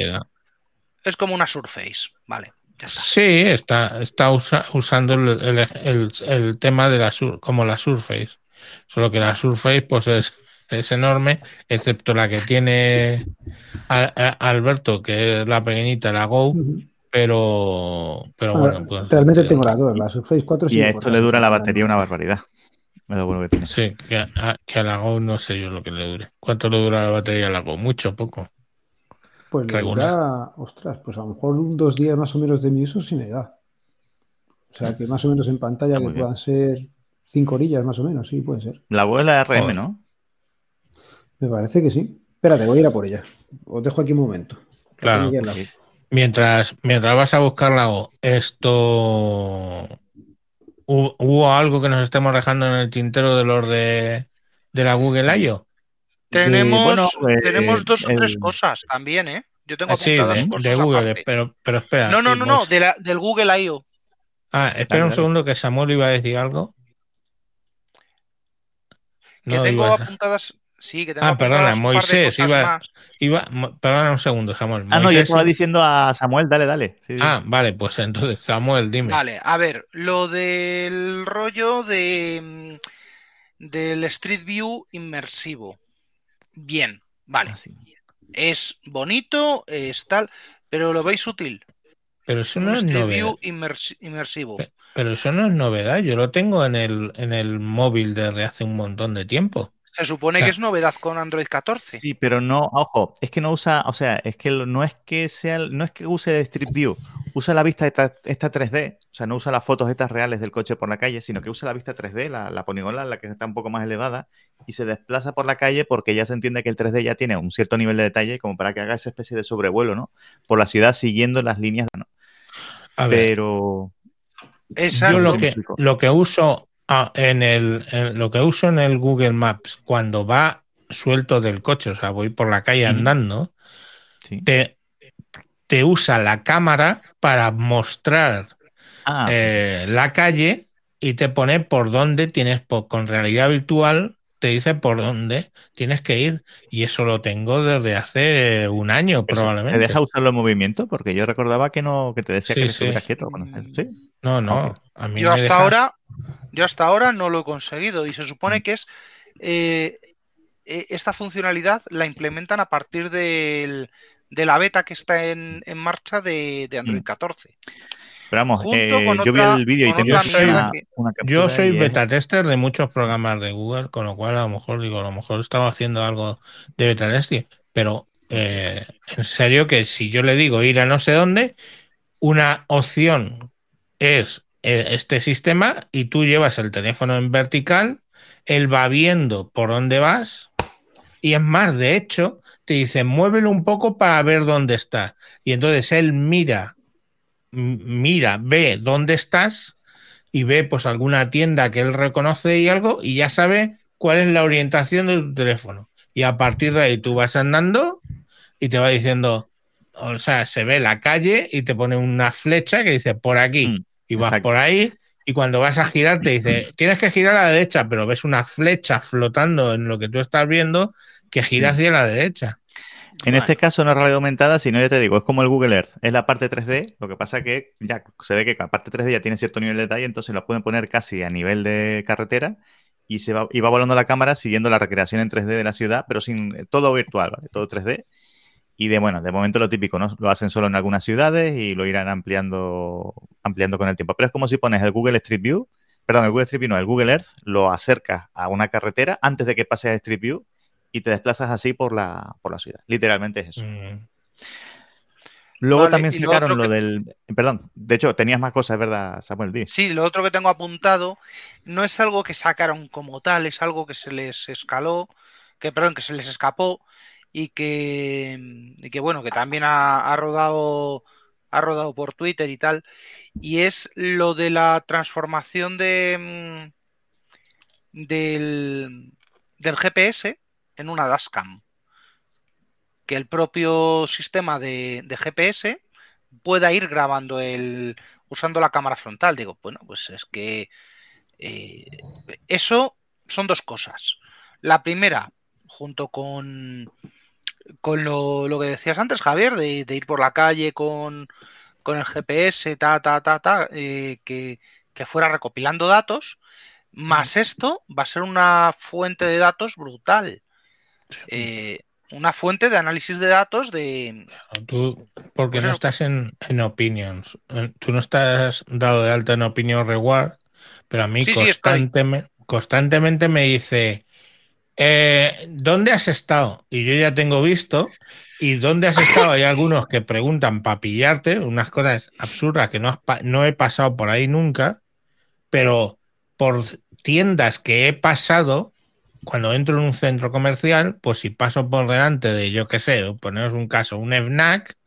es como una Surface, vale. Ya está. Sí, está, está usa, usando el, el, el, el tema de la sur, como la Surface. Solo que la Surface pues es, es enorme, excepto la que tiene a, a Alberto, que es la pequeñita, la Go, uh-huh. pero, pero bueno, bueno pues. Realmente tengo las dos, la Surface cuatro. Y a esto le dura la batería una barbaridad. Es lo bueno que tiene. Sí, que a, que a la Go no sé yo lo que le dure. ¿Cuánto le dura la batería a la Go? ¿Mucho poco? Pues le dura, ostras, pues a lo mejor un, dos días más o menos de mi uso sin edad. O sea, que más o menos en pantalla que puedan ser cinco orillas más o menos, sí, puede ser. La Go es la R M, oh. ¿no? Me parece que sí. Espérate, voy a ir a por ella. Os dejo aquí un momento. Claro. Mientras, mientras vas a buscar la Go, esto... ¿Hubo algo que nos estemos dejando en el tintero de los de, de la Google I O? Tenemos, de, bueno, eh, tenemos dos o el... tres cosas también, ¿eh? Yo tengo apuntadas sí, de, cosas de Google, aparte. pero, pero espera. No, no, sí, no, pues... no, de la, del Google I O. Ah, espera dale, un dale. segundo que Samuel iba a decir algo. No, que tengo ibas... apuntadas... Sí, que tengo ah, perdona, un Moisés, par de iba, iba... Perdona un segundo, Samuel. Ah, Moisés, no, yo estaba diciendo a Samuel, dale, dale. Sí, sí. Ah, vale, pues entonces, Samuel, dime. Vale, a ver, lo del rollo de... del Street View inmersivo. Bien, vale. Ah, sí. Es bonito, es tal, pero ¿lo veis útil? Pero eso Un no es Street novedad. View inmersi inmersivo. Pero, pero eso no es novedad. Yo lo tengo en el, en el móvil desde hace un montón de tiempo. Se supone que es novedad con Android catorce. Sí, pero no, ojo, es que no usa, o sea, es que no es que sea, no es que use Street View, usa la vista esta, esta tres D, o sea, no usa las fotos estas reales del coche por la calle, sino que usa la vista tres D, la, la poligonal, la que está un poco más elevada, y se desplaza por la calle porque ya se entiende que el tres D ya tiene un cierto nivel de detalle como para que haga esa especie de sobrevuelo, ¿no? Por la ciudad siguiendo las líneas, ¿no? A ver, pero exacto. Yo lo que, lo que uso Ah, en, el, en lo que uso en el Google Maps, cuando va suelto del coche, o sea, voy por la calle Ujú. andando, Sí. te, te usa la cámara para mostrar Ah, sí, sí. eh, la calle y te pone por dónde tienes, por, con realidad virtual, te dice por dónde tienes que ir. Y eso lo tengo desde hace un año, Eso, ¿te probablemente. deja usarlo en movimiento? Porque yo recordaba que no, que te decía que Sí, te sí. estuvieras quieto. Bueno, ¿sí? No, no. Ok. A mí Yo me hasta deja. ahora, yo hasta ahora no lo he conseguido y se supone Mm. que es eh, eh, esta funcionalidad la implementan a partir del- de la beta que está en, en marcha de, de Android Mm. catorce. Pero vamos, Junto eh, con yo vi otra, el vídeo y con tengo Yo otra aquí soy, mierda una, que. una yo captura soy y es... beta tester de muchos programas de Google, con lo cual a lo mejor digo, a lo mejor estaba haciendo algo de beta testing, pero eh, en serio que si yo le digo ir a no sé dónde, una opción es eh, este sistema y tú llevas el teléfono en vertical, él va viendo por dónde vas y es más, de hecho, te dice muévelo un poco para ver dónde está y entonces él mira, m- mira, ve dónde estás y ve pues alguna tienda que él reconoce y algo y ya sabe cuál es la orientación de tu teléfono. Y a partir de ahí tú vas andando y te va diciendo, o sea, se ve la calle y te pone una flecha que dice por aquí Mm, y vas exacto. por ahí y cuando vas a girar te dice, tienes que girar a la derecha, pero ves una flecha flotando en lo que tú estás viendo que gira Sí. hacia la derecha. En Bueno, este caso no es realidad aumentada, sino ya te digo, es como el Google Earth, es la parte tres D, lo que pasa que ya se ve que la parte tres D ya tiene cierto nivel de detalle, entonces lo pueden poner casi a nivel de carretera y se va, y va volando la cámara siguiendo la recreación en tres D de la ciudad, pero sin todo virtual, ¿vale? Todo tres D. Y de bueno, de momento lo típico, ¿no? Lo hacen solo en algunas ciudades y lo irán ampliando, ampliando con el tiempo. Pero es como si pones el Google Street View, perdón, el Google Street View no, el Google Earth, lo acercas a una carretera antes de que pases a Street View y te desplazas así por la, por la ciudad. Literalmente es eso. Mm. Luego vale, también y lo otro sacaron lo que. del... Perdón, de hecho, tenías más cosas, ¿verdad, Samuel? Di. Sí, lo otro que tengo apuntado no es algo que sacaron como tal, es algo que se les escaló, que perdón, que se les escapó y que, y que bueno, que también ha, ha rodado, ha rodado por Twitter y tal, y es lo de la transformación de, mm, del, del G P S en una dashcam, que el propio sistema de, de G P S pueda ir grabando el usando la cámara frontal. Digo, bueno, pues es que eh, eso son dos cosas. La primera, junto con, con lo, lo que decías antes, Javier, de, de ir por la calle con, con el G P S, ta, ta, ta, ta, eh, que, que fuera recopilando datos, más esto va a ser una fuente de datos brutal. Eh, una fuente de análisis de datos de... Tú, porque Pues no eso, estás en, en Opinions. Eh, Tú no estás dado de alta en Opinion Reward, pero a mí sí, sí, estoy. constantemente, constantemente me dice, eh, ¿dónde has estado? Y yo ya tengo visto. ¿Y dónde has estado? Hay algunos que preguntan para pillarte, unas cosas absurdas que no, has pa- no he pasado por ahí nunca, pero por tiendas que he pasado, cuando entro en un centro comercial, pues si paso por delante de, yo qué sé, ponemos un caso, un FNAC,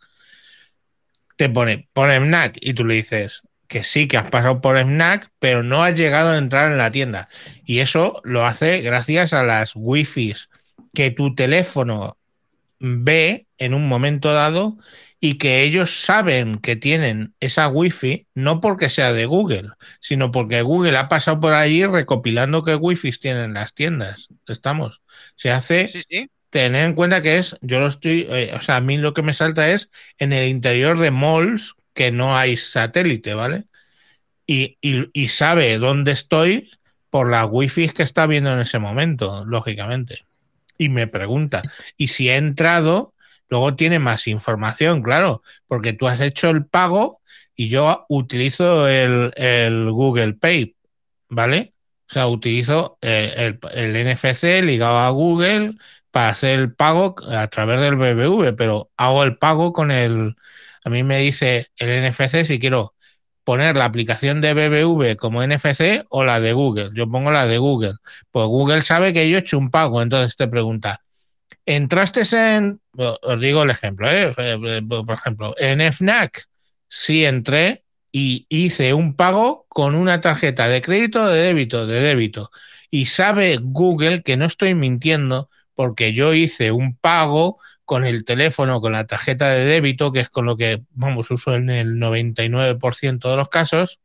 te pone por FNAC y tú le dices que sí, que has pasado por FNAC, pero no has llegado a entrar en la tienda. Y eso lo hace gracias a las wifis que tu teléfono ve en un momento dado y que ellos saben que tienen esa wifi no porque sea de Google, sino porque Google ha pasado por allí recopilando qué wifis tienen las tiendas. Estamos. Se hace Sí, sí. tener en cuenta que es, yo lo estoy, eh, o sea, a mí lo que me salta es en el interior de malls que no hay satélite, ¿vale? Y, y, y sabe dónde estoy por las wifi que está viendo en ese momento, lógicamente. Y me pregunta, ¿y si he entrado? Luego tiene más información, claro, porque tú has hecho el pago y yo utilizo el, el Google Pay, ¿vale? O sea, utilizo eh, el, el N F C ligado a Google para hacer el pago a través del B B V, pero hago el pago con el... A mí me dice el N F C si quiero poner la aplicación de B B V como N F C o la de Google. Yo pongo la de Google. Pues Google sabe que yo he hecho un pago, entonces te pregunta, ¿entraste en, os digo el ejemplo, ¿eh? Por ejemplo, en FNAC? Sí entré, y hice un pago con una tarjeta de crédito, de débito, de débito. Y sabe Google que no estoy mintiendo porque yo hice un pago con el teléfono, con la tarjeta de débito, que es con lo que, vamos, uso en el noventa y nueve por ciento de los casos,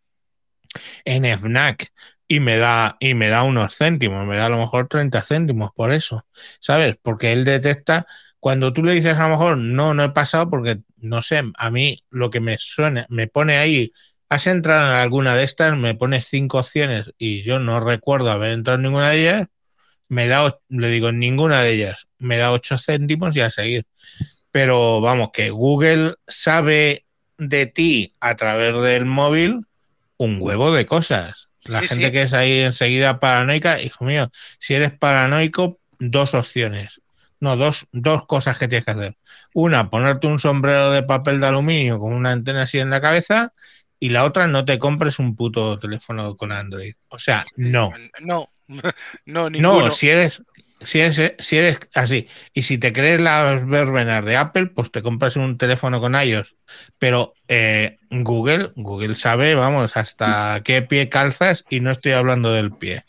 en FNAC. Y me da, y me da unos céntimos, me da a lo mejor treinta céntimos por eso, ¿sabes? Porque él detecta, cuando tú le dices a lo mejor, no, no he pasado porque, no sé, a mí lo que me suena, me pone ahí, has entrado en alguna de estas, me pone cinco opciones y yo no recuerdo haber entrado en ninguna de ellas, me da, le digo, en ninguna de ellas, me da ocho céntimos y a seguir. Pero vamos, que Google sabe de ti a través del móvil un huevo de cosas. La Sí, gente sí. que es ahí enseguida paranoica, hijo mío, si eres paranoico, dos opciones. No, dos, dos cosas que tienes que hacer. Una, ponerte un sombrero de papel de aluminio con una antena así en la cabeza, y la otra, no te compres un puto teléfono con Android. O sea, no. No, no, ninguno. No, si eres, si eres, si eres así. Y si te crees las verbenas de Apple, pues te compras un teléfono con iOS. Pero eh, Google, Google sabe, vamos, hasta qué pie calzas, y no estoy hablando del pie.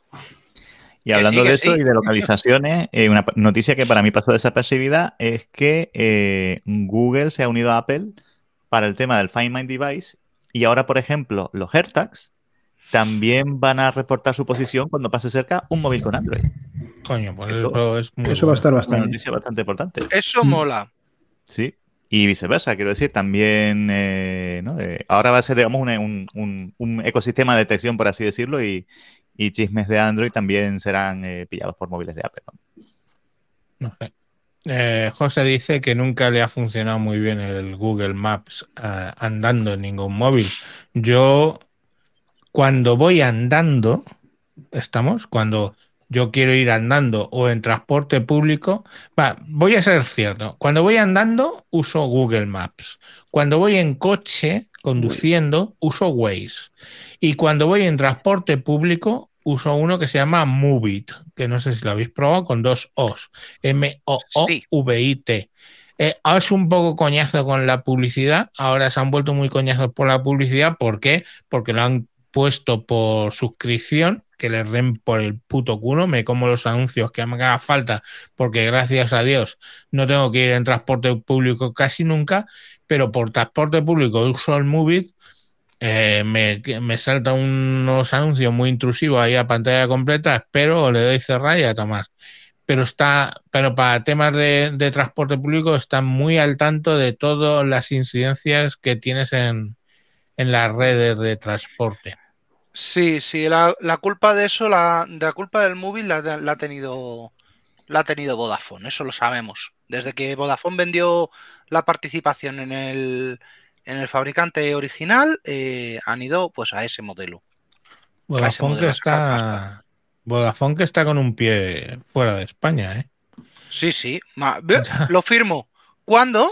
Y hablando sí, de sí. eso y de localizaciones, eh, una noticia que para mí pasó desapercibida es que eh, Google se ha unido a Apple para el tema del Find My Device y ahora, por ejemplo, los AirTags también van a reportar su posición cuando pase cerca un móvil con Android. Coño, pues Eso, eso es muy Eso va a bueno. estar una bastante. noticia bastante importante. Eso Mm. mola. Sí. Y viceversa, quiero decir, también eh, ¿no? eh, ahora va a ser, digamos, una- un, un- un ecosistema de detección, por así decirlo, y, y chismes de Android también serán eh, pillados por móviles de Apple, ¿no? No sé. Eh, José dice que nunca le ha funcionado muy bien el Google Maps eh, andando en ningún móvil. Yo, cuando voy andando, ¿estamos? Cuando yo quiero ir andando o en transporte público, va, voy a ser cierto. Cuando voy andando, uso Google Maps. Cuando voy en coche, conduciendo, uso Waze. Y cuando voy en transporte público, uso uno que se llama Movit, que no sé si lo habéis probado, con dos O's. M O O V I T. Eh, ahora es un poco coñazo con la publicidad. Ahora se han vuelto muy coñazos por la publicidad. ¿Por qué? Porque lo han puesto por suscripción, que les den por el puto culo, me como los anuncios que me haga falta, porque gracias a Dios no tengo que ir en transporte público casi nunca, pero por transporte público uso el Movit, eh, me, me saltan unos anuncios muy intrusivos ahí a pantalla completa, espero, le doy cerrar y a tomar. Pero está, pero para temas de, de transporte público está muy al tanto de todas las incidencias que tienes en, en las redes de transporte. Sí, sí, la, la culpa de eso, la, de la culpa del móvil la, la ha tenido la ha tenido Vodafone, eso lo sabemos. Desde que Vodafone vendió la participación en el, en el fabricante original, eh, han ido pues a ese modelo. A ese Vodafone modelo que a sacar pasta. está Vodafone que está con un pie fuera de España, ¿eh? Sí, sí. Ma- ve, lo firmo. ¿Cuándo?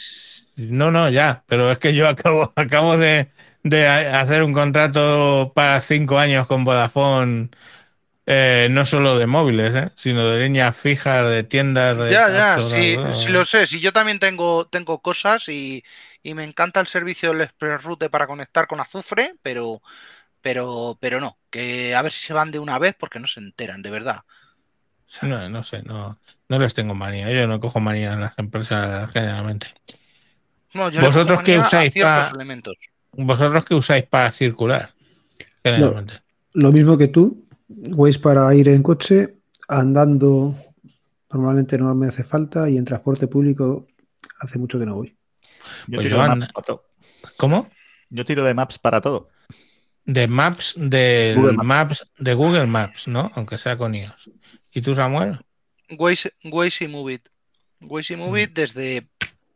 No, no, ya, pero es que yo acabo, acabo de, de hacer un contrato para cinco años con Vodafone, eh, no solo de móviles, ¿eh? Sino de líneas fijas, de tiendas, de Ya, ya, cápsulas. sí, ¿no? sí lo sé. Sí, yo también tengo, tengo cosas y, y me encanta el servicio del Express Route para conectar con Azufre, pero, pero, pero no. Que a ver si se van de una vez porque no se enteran, de verdad. O sea, No, no sé, no, no les tengo manía. Yo no cojo manía en las empresas generalmente. no, yo le cojo ¿Vosotros qué manía a usáis ciertos para elementos. vosotros qué usáis para circular? Lo, Generalmente. lo mismo que tú, Waze para ir en coche, andando normalmente no me hace falta y en transporte público hace mucho que no voy. Yo Pues tiro yo de and- Maps para todo. ¿Cómo? Yo tiro de Maps para todo. De Maps, del Google Maps. Maps, de Google Maps, ¿no? Aunque sea con iOS. ¿Y tú, Samuel? Waze, Waze y Movit. Waze y Movit desde,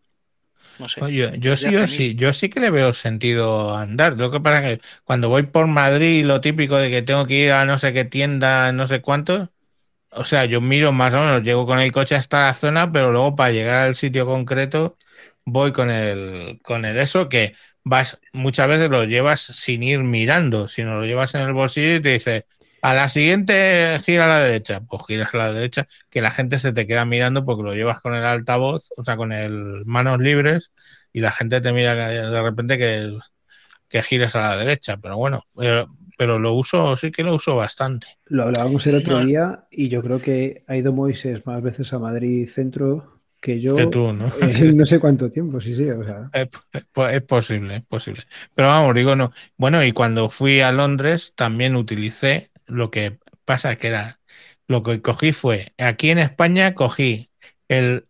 no sé, Pues yo, yo desde sí, yo hace mil. sí, yo sí que le veo sentido a andar. Lo que pasa es que cuando voy por Madrid, lo típico de que tengo que ir a no sé qué tienda, no sé cuántos, o sea, yo miro más o menos, llego con el coche hasta la zona, pero luego para llegar al sitio concreto voy con el, con el eso que vas, muchas veces lo llevas sin ir mirando, sino lo llevas en el bolsillo y te dice, a la siguiente gira a la derecha, pues giras a la derecha, que la gente se te queda mirando porque lo llevas con el altavoz, o sea, con el manos libres, y la gente te mira de repente que que gires a la derecha, pero bueno, pero, pero lo uso, sí que lo uso bastante. Lo hablábamos el otro No. día y yo creo que ha ido Moisés más veces a Madrid Centro que yo Que tú, ¿no? en no sé cuánto tiempo, sí, sí, o sea. Es, es posible, es posible. Pero vamos, digo, no. Bueno, y cuando fui a Londres también utilicé, lo que pasa que era, lo que cogí fue, aquí en España cogí el,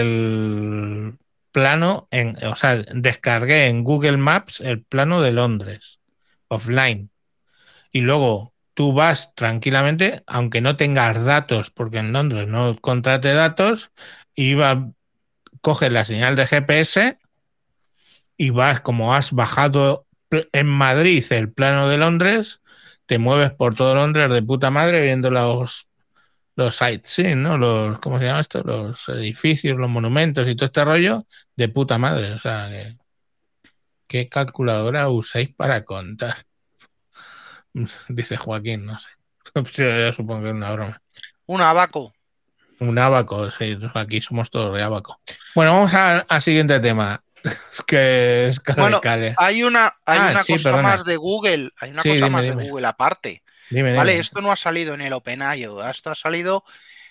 el plano, en, o sea, descargué en Google Maps el plano de Londres, offline. Y luego tú vas tranquilamente, aunque no tengas datos, porque en Londres no contrate datos, y vas, coges la señal de G P S y vas, como has bajado en Madrid el plano de Londres, te mueves por todo Londres de puta madre viendo los, los sightseeing, ¿no? Los, ¿cómo se llama esto? Los edificios, los monumentos y todo este rollo de puta madre. O sea, que, ¿qué calculadora usáis para contar? Dice Joaquín, no sé. Yo supongo que es una broma. Un abaco. Un abaco, sí, aquí somos todos de abaco. Bueno, vamos al siguiente tema. Que es Bueno, Cale. hay una, hay Ah, una sí, cosa perdona. más de Google, hay una Sí, cosa dime, más dime. de Google aparte. Dime, Vale, dime. esto no ha salido en el OpenAI, esto ha salido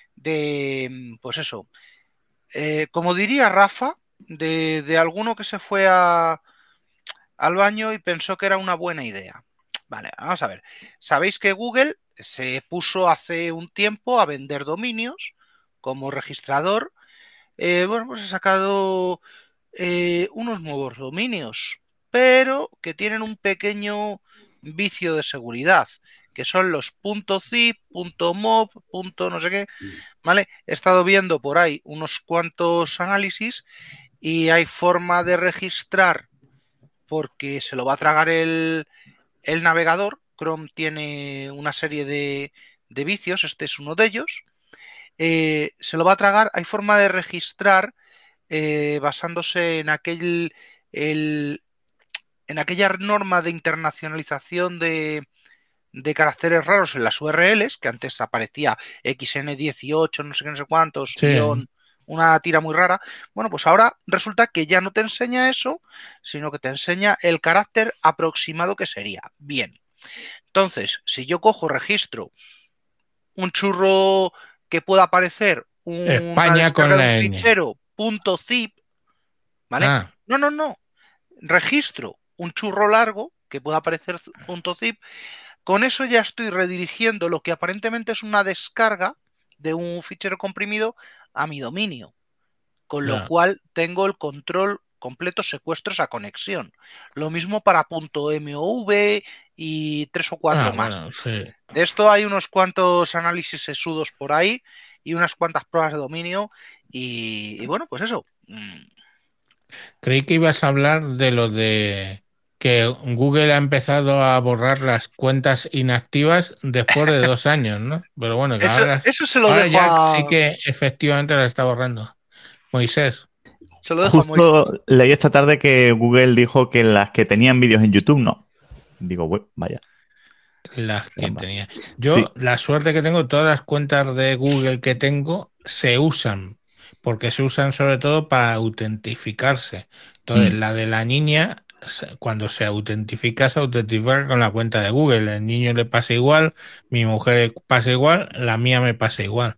de, pues eso, eh, como diría Rafa, de, de alguno que se fue a, al baño y pensó que era una buena idea. Vale, vamos a ver. Sabéis que Google se puso hace un tiempo a vender dominios como registrador. Eh, bueno, pues ha sacado eh, unos nuevos dominios, pero que tienen un pequeño vicio de seguridad, que son los .zip, .mob, no sé qué, ¿vale? He estado viendo por ahí unos cuantos análisis y hay forma de registrar porque se lo va a tragar el, el navegador. Chrome tiene una serie de, de vicios, este es uno de ellos. Eh, se lo va a tragar, hay forma de registrar eh, basándose en aquel el, en aquella norma de internacionalización de, de caracteres raros en las U R Ls, que antes aparecía equis ene dieciocho, no sé qué, no sé cuántos, Sí. guión, una tira muy rara. Bueno, pues ahora resulta que ya no te enseña eso, sino que te enseña el carácter aproximado que sería. Bien. Entonces, si yo cojo, registro un churro que pueda aparecer una España con descarga de la un ñ. fichero .zip, ¿vale? Ah, No, no, no. Registro un churro largo que pueda aparecer .zip. Con eso ya estoy redirigiendo lo que aparentemente es una descarga de un fichero comprimido a mi dominio. Con lo ya. cual tengo el control completo, secuestro esa conexión. Lo mismo para .mov y tres o cuatro Ah, más. bueno, sí. De esto hay unos cuantos análisis sesudos por ahí y unas cuantas pruebas de dominio y, y bueno, pues eso. Creí que ibas a hablar de lo de que Google ha empezado a borrar las cuentas inactivas después de dos años, ¿no? Pero bueno, que Eso, ahora, eso se lo ahora dejo ya a... sí que efectivamente la está borrando. Moisés. Se lo dejo a Moisés. Justo leí esta tarde que Google dijo que las que tenían vídeos en YouTube no. Digo, bueno, vaya. Las que Caramba. tenía. Yo, Sí. la suerte que tengo, todas las cuentas de Google que tengo se usan, porque se usan sobre todo para autentificarse. Entonces, Mm. la de la niña, se- cuando se autentifica, se autentifica con la cuenta de Google. El niño le pasa igual, mi mujer le pasa igual, la mía me pasa igual.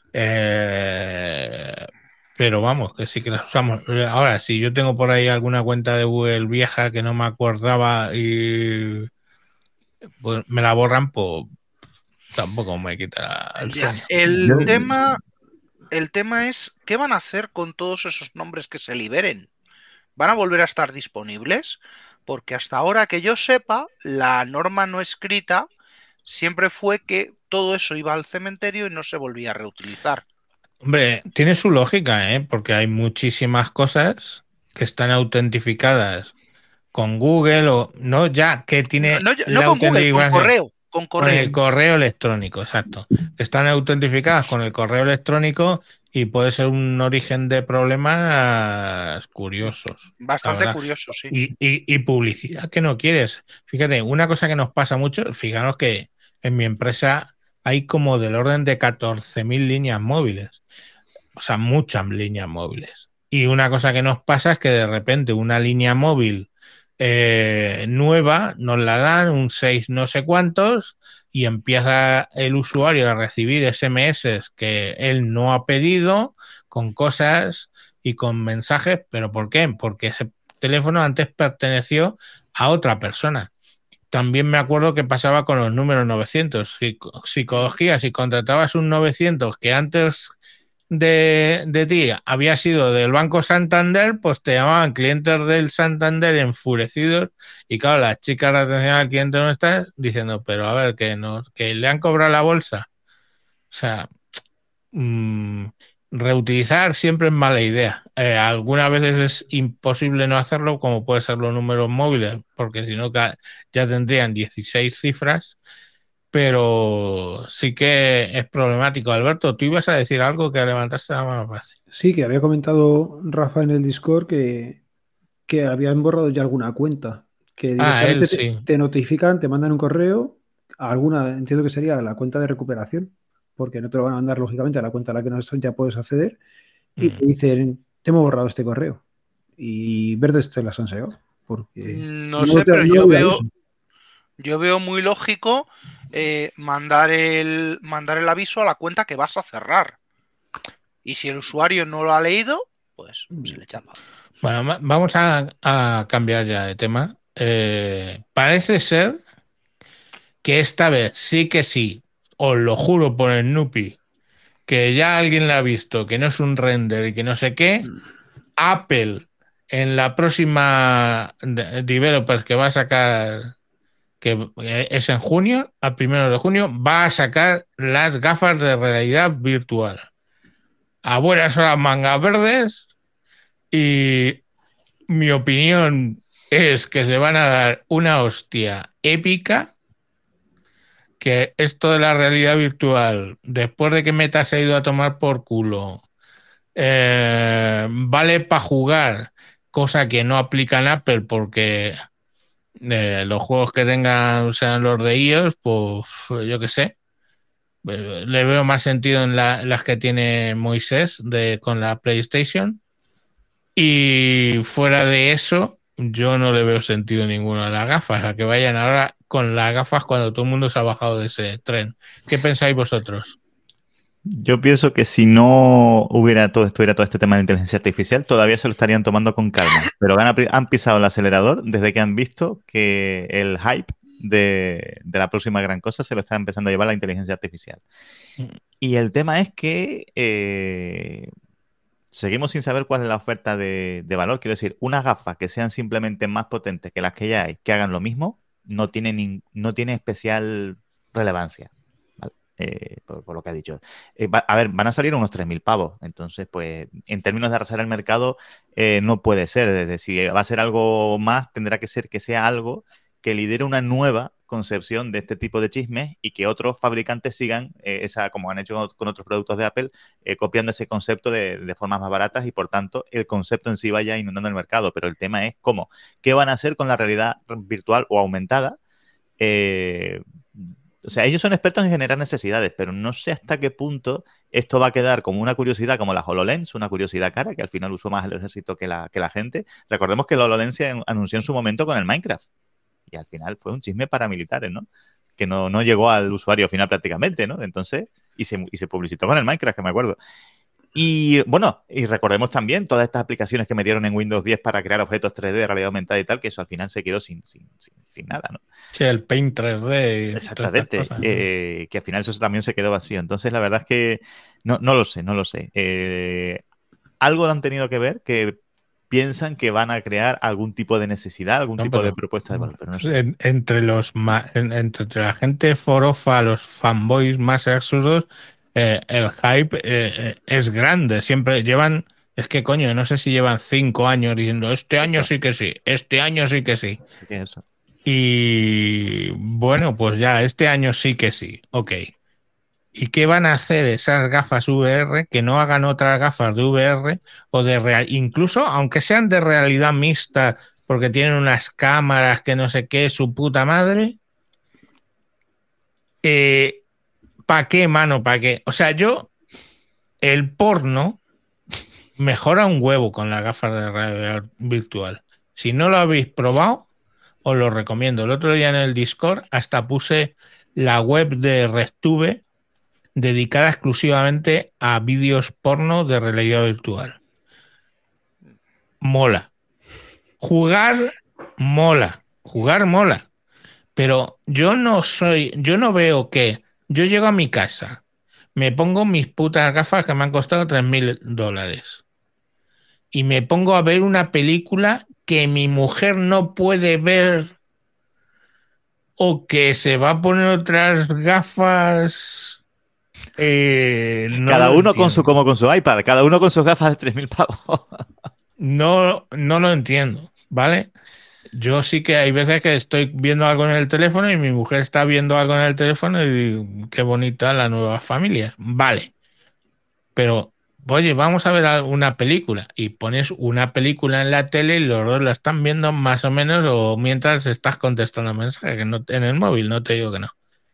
Eh, pero vamos, que sí que las usamos. Ahora, si yo tengo por ahí alguna cuenta de Google vieja que no me acordaba y pues me la borran, pues tampoco me quita el Ya, sueño. el Yo- tema, el tema es, ¿qué van a hacer con todos esos nombres que se liberen? ¿Van a volver a estar disponibles? Porque hasta ahora que yo sepa, la norma no escrita siempre fue que todo eso iba al cementerio y no se volvía a reutilizar. Hombre, tiene su lógica, ¿eh? Porque hay muchísimas cosas que están autentificadas con Google o no ya que No, tiene no, no la con Google, con autentificación correo, con con correo. el correo electrónico, exacto. Están autentificadas con el correo electrónico y puede ser un origen de problemas curiosos, la Bastante verdad. curioso, sí. Y, y, y publicidad que no quieres. Fíjate, una cosa que nos pasa mucho, fijaros que en mi empresa hay como del orden de catorce mil líneas móviles. O sea, muchas líneas móviles. Y una cosa que nos pasa es que de repente una línea móvil eh, nueva, nos la dan, un seis no sé cuántos, y empieza el usuario a recibir ese eme ese que él no ha pedido, con cosas y con mensajes. ¿Pero por qué? Porque ese teléfono antes perteneció a otra persona. También me acuerdo que pasaba con los números novecientos. Si, si cogías y contratabas un novecientos que antes de, de ti había sido del Banco Santander, pues te llamaban clientes del Santander enfurecidos, y claro, las chicas de atención al cliente no están diciendo, pero a ver, que, nos, que le han cobrado la bolsa. O sea, mmm, reutilizar siempre es mala idea. Eh, algunas veces es imposible no hacerlo, como puede ser los números móviles, porque si no ya tendrían dieciséis cifras, pero sí que es problemático. Alberto, tú ibas a decir algo, que levantaste la mano fácil. Sí, que había comentado Rafa en el Discord que, que habían borrado ya alguna cuenta, que Ah, directamente él te, sí. te notifican, te mandan un correo a alguna, entiendo que sería la cuenta de recuperación, porque no te lo van a mandar lógicamente a la cuenta a la que no ya puedes acceder, y Mm. te dicen, te hemos borrado este correo. Y Verdes te las han sacado, porque No, no sé, te- pero no yo había veo, aviso. yo veo muy lógico eh, mandar el mandar el aviso a la cuenta que vas a cerrar. Y si el usuario no lo ha leído, pues se le echa. Bueno, ma- vamos a, a cambiar ya de tema. Eh, parece ser que esta vez sí que sí, os lo juro por el Nupi, que ya alguien la ha visto, que no es un render y que no sé qué. Apple en la próxima de- Developers que va a sacar, que es en junio, al primero de junio, va a sacar las gafas de realidad virtual. A buenas horas, mangas verdes, y mi opinión es que se van a dar una hostia épica, que esto de la realidad virtual, después de que Meta se ha ido a tomar por culo, eh, vale para jugar, cosa que no aplica en Apple, porque eh, los juegos que tengan sean los de iOS, pues yo qué sé. Eh, Le veo más sentido en la, las que tiene Moisés de, con la PlayStation. Y fuera de eso, yo no le veo sentido ninguno a las gafas, a que vayan ahora con las gafas cuando todo el mundo se ha bajado de ese tren. ¿Qué pensáis vosotros? Yo pienso que si no hubiera todo esto, hubiera todo este tema de inteligencia artificial, todavía se lo estarían tomando con calma. Pero han, han pisado el acelerador desde que han visto que el hype de, de la próxima gran cosa se lo está empezando a llevar la inteligencia artificial. Y el tema es que eh, seguimos sin saber cuál es la oferta de, de valor. Quiero decir, unas gafas que sean simplemente más potentes que las que ya hay, que hagan lo mismo, no tiene, ni, no tiene especial relevancia. ¿Vale? Eh, por, por lo que ha dicho. Eh, va, a ver, van a salir unos tres mil pavos. Entonces, pues, en términos de arrasar el mercado, eh, no puede ser. Es decir, si va a ser algo más, tendrá que ser que sea algo que lidere una nueva concepción de este tipo de chismes y que otros fabricantes sigan eh, esa, como han hecho con otros productos de Apple, eh, copiando ese concepto de, de formas más baratas, y por tanto el concepto en sí vaya inundando el mercado. Pero el tema es cómo, qué van a hacer con la realidad virtual o aumentada. Eh, o sea, ellos son expertos en generar necesidades, pero no sé hasta qué punto esto va a quedar como una curiosidad, como la HoloLens, una curiosidad cara, que al final usó más el ejército que la, que la gente. Recordemos que la HoloLens se anunció en su momento con el Minecraft. Y al final fue un chisme paramilitares, ¿no? Que no, no llegó al usuario final prácticamente, ¿no? Entonces, y se, y se publicitó con el Minecraft, que me acuerdo. Y bueno, y recordemos también todas estas aplicaciones que metieron en Windows diez para crear objetos tres D de realidad aumentada y tal, que eso al final se quedó sin, sin, sin, sin nada, ¿no? Sí, el Paint tres D. Y exactamente. Eh, que al final eso también se quedó vacío. Entonces, la verdad es que no, no lo sé, no lo sé. Eh, algo han tenido que ver que piensan que van a crear algún tipo de necesidad, algún no, tipo pero, de propuesta de valor. Pero no sé. en, entre, los en, entre la gente forofa, los fanboys más absurdos, eh, el hype eh, es grande. Siempre llevan, es que coño, no sé si llevan cinco años diciendo este año sí que sí, este año sí que sí. ¿Qué es eso? Y bueno, pues ya, este año sí que sí, ok. ¿Y qué van a hacer esas gafas V R que no hagan otras gafas de V R o de real, incluso aunque sean de realidad mixta, porque tienen unas cámaras que no sé qué, su puta madre? Eh, ¿Para qué, mano? ¿Para qué? O sea, yo, el porno mejora un huevo con las gafas de realidad virtual. Si no lo habéis probado, os lo recomiendo. El otro día en el Discord hasta puse la web de RedTube dedicada exclusivamente a vídeos porno de realidad virtual. Mola. Jugar mola. Jugar mola. Pero yo no soy, yo no veo que yo llego a mi casa, me pongo mis putas gafas que me han costado tres mil dólares y me pongo a ver una película que mi mujer no puede ver o que se va a poner otras gafas. Eh, no cada lo uno con su, entiendo. como con su iPad, cada uno con sus gafas de tres mil pavos. No, no lo entiendo, ¿vale? Yo sí que hay veces que estoy viendo algo en el teléfono y mi mujer está viendo algo en el teléfono y digo, qué bonita la nueva familia. Vale, pero oye, vamos a ver una película y pones una película en la tele y los dos la están viendo más o menos o mientras estás contestando mensajes que no, en el móvil, no te digo que no.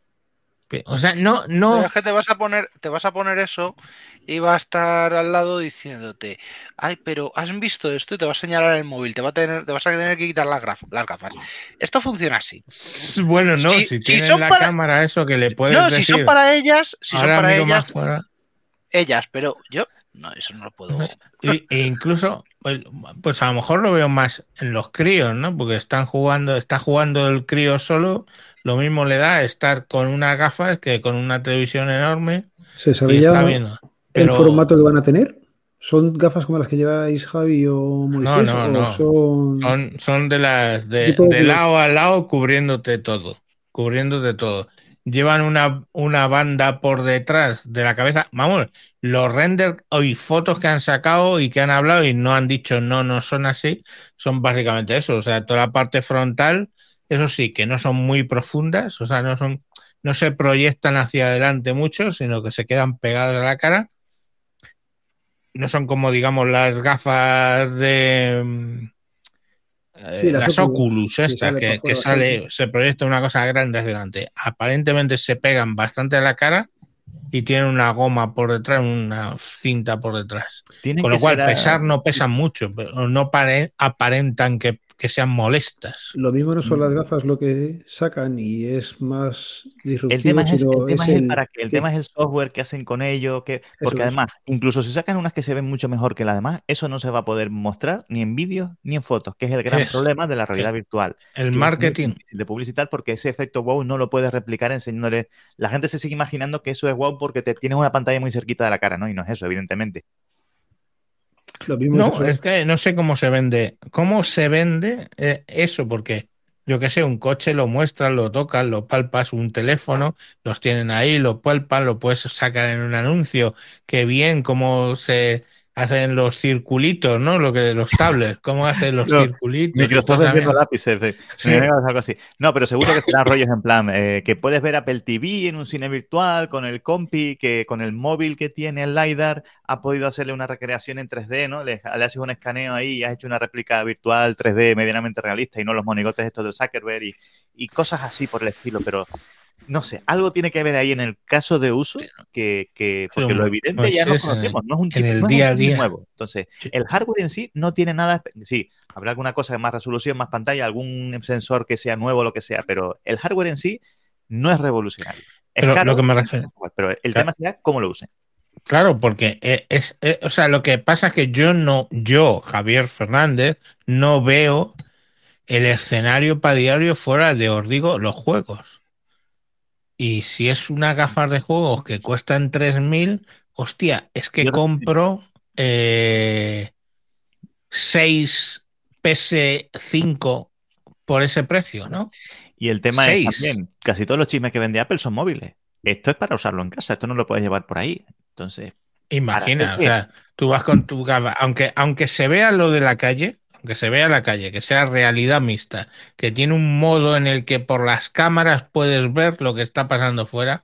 O sea, no, no. Pero es que te vas a poner, te vas a poner eso y va a estar al lado diciéndote, ay, pero has visto esto y te va a señalar el móvil, te va a tener, te vas a tener que quitar las, graf- las gafas. Esto funciona así. Bueno, no, si, si, si tienen son la para... cámara eso que le puedes no, decir. si son para ellas, si ahora son para miro ellas, más fuera. ellas, pero yo no, eso no lo puedo. Y, e incluso, pues a lo mejor lo veo más en los críos, ¿no? Porque están jugando, está jugando el crío solo, lo mismo le da estar con unas gafas que con una televisión enorme. ¿Se sabe y ya está viendo. Pero... el formato que van a tener? ¿Son gafas como las que lleváis Javi o Moisés? No, no, ¿O no. son... son, son de las de, de lado a lado cubriéndote todo, cubriéndote todo. Llevan una, una banda por detrás de la cabeza. Vamos, los renders y fotos que han sacado y que han hablado y no han dicho no, no son así, son básicamente eso. O sea, toda la parte frontal, eso sí, que no son muy profundas, o sea, no son, no se proyectan hacia adelante mucho, sino que se quedan pegadas a la cara. No son como, digamos, las gafas de... Sí, las, las Oculus, Oculus estas, que, que, sale, que sale, se proyecta una cosa grande hacia delante. Aparentemente se pegan bastante a la cara y tienen una goma por detrás, una cinta por detrás. Tienen Con lo que cual, ser, pesar no sí, pesan sí. mucho, pero no pare, aparentan que, que sean molestas. Lo mismo no son las gafas lo que sacan y es más disruptivo. El tema es, sino el, tema es es el el para qué, el que, tema es el software que hacen con ello, que, porque eso es. además, incluso si sacan unas que se ven mucho mejor que las demás, eso no se va a poder mostrar ni en vídeos ni en fotos, que es el gran Es, problema de la realidad el, virtual. El que marketing. Es muy difícil de publicitar porque ese efecto wow no lo puedes replicar enseñándole. La gente se sigue imaginando que eso es wow porque te tienes una pantalla muy cerquita de la cara, ¿no? Y no es eso, evidentemente. Lo mismo no, es, eso. es que no sé cómo se vende. ¿Cómo se vende eh, eso? Porque yo qué sé, un coche lo muestran, lo tocan, lo palpas, un teléfono, los tienen ahí, lo palpan, lo puedes sacar en un anuncio. Qué bien cómo se hacen los circulitos, ¿no? Lo que los tablets, cómo hacen los No, circulitos. Microsoft vendiendo lápices. De, sí. de algo así. No, pero seguro que serán rollos en plan eh, que puedes ver Apple T V en un cine virtual con el compi, que con el móvil que tiene el LiDAR ha podido hacerle una recreación en tres D, ¿no? Le, le haces un escaneo ahí y has hecho una réplica virtual tres D medianamente realista y no los monigotes estos de Zuckerberg y, y cosas así por el estilo, pero no sé, algo tiene que ver ahí en el caso de uso que, que porque lo evidente ya nos conocemos, no es un chip, en el no día es a un chip día. nuevo. Entonces, el hardware en sí no tiene nada, sí, habrá alguna cosa de más resolución, más pantalla, algún sensor que sea nuevo, lo que sea, pero el hardware en sí no es revolucionario. Es pero caro, lo que me refiero, pero el claro. tema será cómo lo usen. Claro, porque es, es, es, o sea, lo que pasa es que yo no, yo, Javier Fernández, no veo el escenario para diario fuera de, os digo, los juegos. Y si es una gafas de juegos que cuestan tres mil, hostia, es que yo compro eh, seis P S cinco por ese precio, ¿no? Y el tema seis. es también, casi todos los chismes que vende Apple son móviles. Esto es para usarlo en casa, esto no lo puedes llevar por ahí. Entonces, imagina, o sea, tú vas con tu gafa, aunque, aunque se vea lo de la calle, aunque se vea la calle, que sea realidad mixta, que tiene un modo en el que por las cámaras puedes ver lo que está pasando fuera,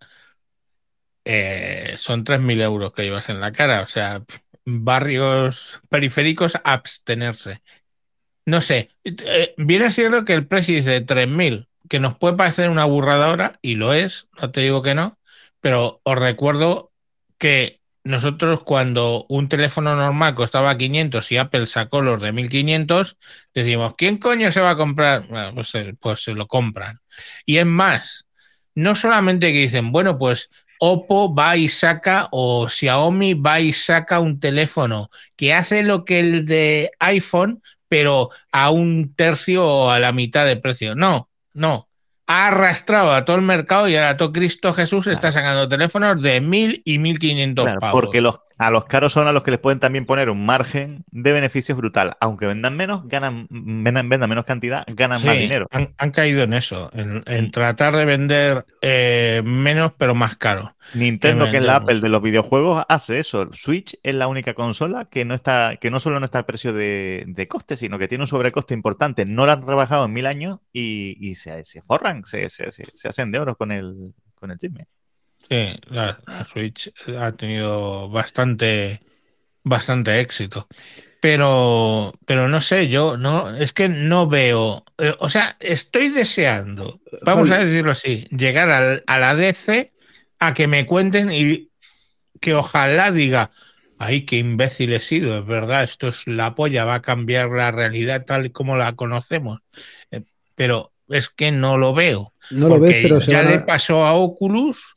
eh, son tres mil euros que llevas en la cara, o sea, barrios periféricos, abstenerse. No sé, eh, viene siendo que el precio es de tres mil, que nos puede parecer una burrada ahora, y lo es, no te digo que no, pero os recuerdo que nosotros cuando un teléfono normal costaba quinientos y Apple sacó los de mil quinientos, decimos, ¿quién coño se va a comprar? Bueno, pues, pues se lo compran. Y es más, no solamente que dicen, bueno, pues Oppo va y saca o Xiaomi va y saca un teléfono que hace lo que el de iPhone, pero a un tercio o a la mitad de precio. No, no. Ha arrastrado a todo el mercado y ahora todo Cristo Jesús Claro. está sacando teléfonos de mil y mil quinientos Claro, pavos. porque los, a los caros son a los que les pueden también poner un margen de beneficios brutal. Aunque vendan menos, ganan, vendan, vendan menos cantidad, ganan Sí, más dinero. Han, han caído en eso, en, en Mm. tratar de vender eh, menos pero más caro. Nintendo, que es la vendemos. Apple de los videojuegos, hace eso. Switch es la única consola que no está, que no solo no está al precio de, de coste, sino que tiene un sobrecoste importante. No la han rebajado en mil años y, y se, se forran, se, se, se, se hacen de oro con el, con el chisme. Sí, la, la Switch ha tenido bastante, bastante éxito. Pero, pero no sé, yo no, es que no veo, eh, o sea, estoy deseando, vamos Javi. a decirlo así, llegar al, a la D C a que me cuenten y que ojalá diga, ay, qué imbécil he sido, es verdad, esto es la polla, va a cambiar la realidad tal y como la conocemos. Eh, pero es que no lo veo, No lo ves, porque pero se ya van le a... pasó a Oculus.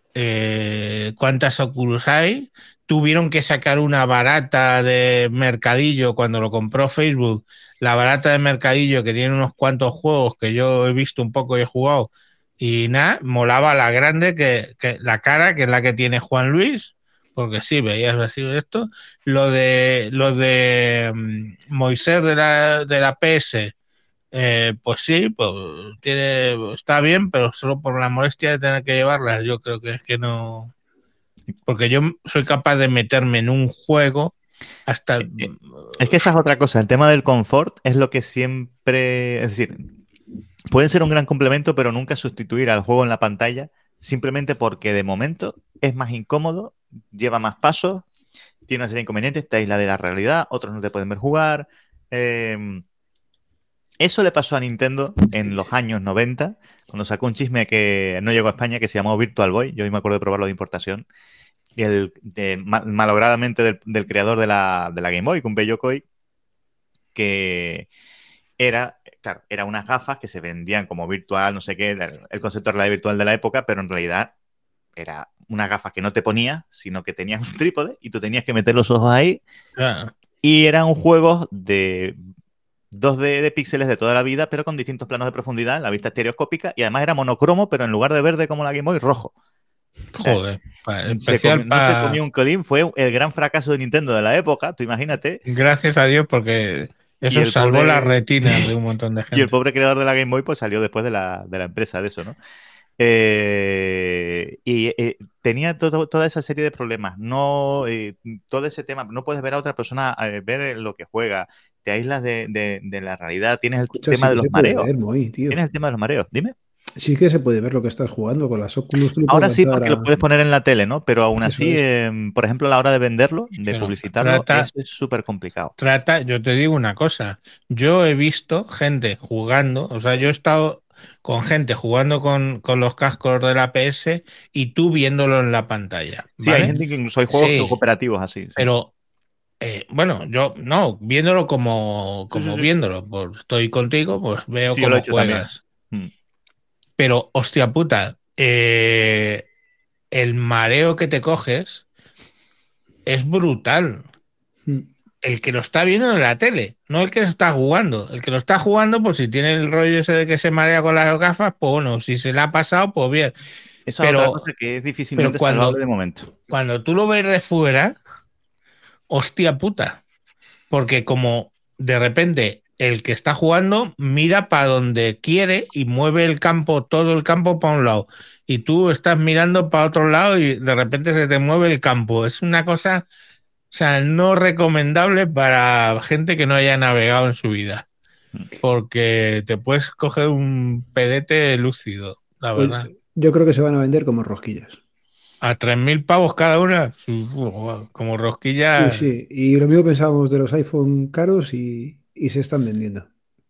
Eh, ¿cuántas Oculus hay? Tuvieron que sacar una barata de Mercadillo cuando lo compró Facebook. La barata de Mercadillo que tiene unos cuantos juegos que yo he visto un poco y he jugado. Y nada, molaba la grande, que, que la cara, que es la que tiene Juan Luis, porque sí, veías así esto. Lo de, lo de um, Moisés de la, de la P S. Eh, pues sí, pues tiene, está bien, pero solo por la molestia de tener que llevarlas. Yo creo que es que no. Porque yo soy capaz de meterme en un juego hasta. Es que esa es otra cosa. El tema del confort es lo que siempre. Es decir, pueden ser un gran complemento, pero nunca sustituir al juego en la pantalla, simplemente porque de momento es más incómodo, lleva más pasos, tiene una serie de inconvenientes, te aísla de la realidad, otros no te pueden ver jugar. Eh, Eso le pasó a Nintendo en los años noventa, cuando sacó un chisme que no llegó a España, que se llamó Virtual Boy. Yo me acuerdo de probarlo de importación. Y el, de, malogradamente del, del creador de la, de la Game Boy, Gunpei Yokoi, que era, claro, era unas gafas que se vendían como virtual, no sé qué, el concepto de realidad virtual de la época, pero en realidad era unas gafas que no te ponías, sino que tenías un trípode y tú tenías que meter los ojos ahí. Yeah. Y eran un juego de dos D de píxeles de toda la vida, pero con distintos planos de profundidad en la vista estereoscópica, y además era monocromo, pero en lugar de verde como la Game Boy, rojo. Joder, O sea, especial se comió, pa... no se comió un colín, fue el gran fracaso de Nintendo de la época, tú imagínate. Gracias a Dios, porque eso salvó pobre... las retinas de un montón de gente. Y el pobre creador de la Game Boy pues salió después de la, de la empresa de eso, ¿no? Eh, y eh, tenía todo, toda esa serie de problemas. No, eh, todo ese tema, no puedes ver a otra persona eh, ver lo que juega, te aíslas de, de, de la realidad, tienes el Escucha, tema sí de que los se puede mareos. ver, Moy, tío. Tienes el tema de los mareos, dime. Sí que se puede ver lo que estás jugando con las Oculus. Tú le Ahora puedes sí, lanzar porque a- lo puedes poner en la tele, ¿no? Pero aún Eso así, es. eh, por ejemplo, a la hora de venderlo, de Pero publicitarlo, trata- eso es súper complicado. Trata, yo te digo una cosa, yo he visto gente jugando, o sea, yo he estado con gente jugando con, con los cascos de la P S y tú viéndolo en la pantalla. Sí, ¿vale? hay gente que incluso hay juegos Sí, cooperativos así. Sí. pero eh, bueno, yo no, viéndolo como, como Sí, sí, sí. viéndolo, pues estoy contigo, pues veo Sí, yo lo he cómo hecho también. juegas. Mm. Pero, hostia puta, eh, el mareo que te coges es brutal. Mm. El que lo está viendo en la tele, no el que lo está jugando. El que lo está jugando, pues si tiene el rollo ese de que se marea con las gafas, pues bueno, si se le ha pasado, pues bien. Esa Pero- es otra cosa que es difícilmente pero cuando- salvable de momento. Cuando tú lo ves de fuera, hostia puta. Porque como de repente el que está jugando mira para donde quiere y mueve el campo, todo el campo para un lado. Y tú estás mirando para otro lado y de repente se te mueve el campo. Es una cosa, o sea, no recomendable para gente que no haya navegado en su vida. Porque te puedes coger un pedete lúcido, la Pues, verdad. yo creo que se van a vender como rosquillas. A tres mil pavos cada una, como rosquillas. Sí, sí. Y lo mismo pensábamos de los iPhone caros y, y se están vendiendo.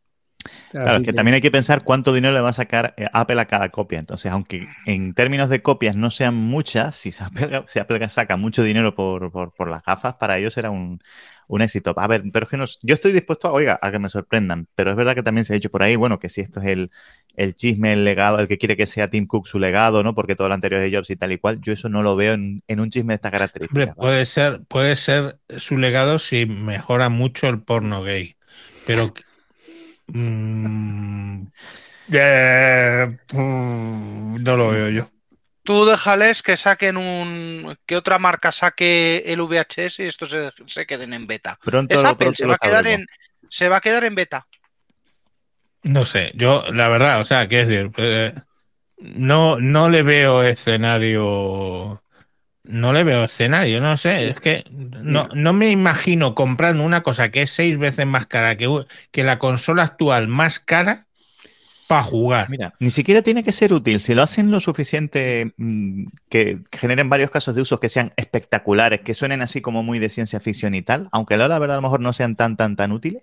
Claro, es que también hay que pensar cuánto dinero le va a sacar Apple a cada copia. Entonces, aunque en términos de copias no sean muchas, si Apple, si Apple saca mucho dinero por, por, por las gafas, para ellos será un, un éxito. A ver, pero es que no, yo estoy dispuesto a, oiga, a que me sorprendan, pero es verdad que también se ha dicho por ahí, bueno, que si esto es el, el chisme, el legado, el que quiere que sea Tim Cook su legado, ¿no? Porque todo lo anterior es de Jobs y tal y cual, yo eso no lo veo en, en un chisme de esta característica. Hombre, puede ser, puede ser su legado si mejora mucho el porno gay, pero mmm, eh, no lo veo yo. Tú déjales que saquen un... que otra marca saque el V H S y estos se, se queden en beta. Pronto, es lo, Apple, pronto se lo va a quedar sabremos. en se va a quedar en beta. No sé, yo la verdad, o sea, qué decir, eh, no, no le veo escenario, no le veo escenario, no sé, es que no, no me imagino comprando una cosa que es seis veces más cara que, que la consola actual más cara para jugar. Mira, ni siquiera tiene que ser útil. Si lo hacen lo suficiente, mmm, que generen varios casos de uso que sean espectaculares, que suenen así como muy de ciencia ficción y tal, aunque la verdad a lo mejor no sean tan, tan, tan útiles,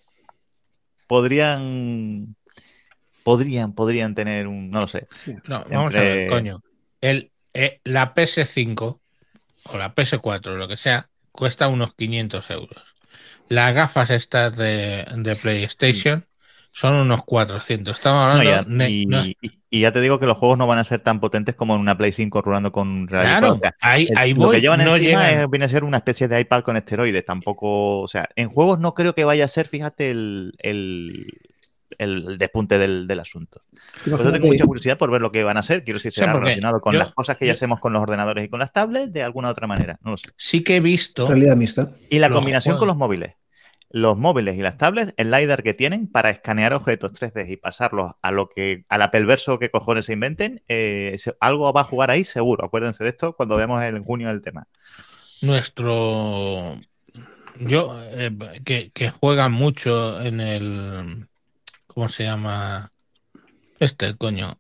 podrían, podrían, podrían tener un, no lo sé. No, vamos entre... a ver, coño. El, eh, la P S cinco o la P S cuatro, lo que sea, cuesta unos quinientos euros. Las gafas estas de, de PlayStation sí. son unos cuatrocientos. Estamos hablando... No, ya, y, no. y, y ya te digo que los juegos no van a ser tan potentes como en una Play cinco rulando con realidad. Claro, o sea, ahí, el, ahí lo voy, que llevan no encima llegan... es, viene a ser una especie de iPad con esteroides. Tampoco... O sea, en juegos no creo que vaya a ser, fíjate, el... el el despunte del, del asunto. Por eso tengo mucha curiosidad por ver lo que van a hacer. Quiero decir, será o sea, relacionado con yo, las cosas que yo, ya hacemos con los ordenadores y con las tablets de alguna otra manera. No lo sé. Sí que he visto... Realidad mixta. Y la combinación juegos. con los móviles. Los móviles y las tablets, el LiDAR que tienen para escanear objetos tres D y pasarlos a lo que al Appleverso que cojones se inventen, eh, algo va a jugar ahí seguro. Acuérdense de esto cuando veamos en junio el tema. Nuestro... Yo, eh, que, que juega mucho en el... ¿Cómo se llama? Este, coño.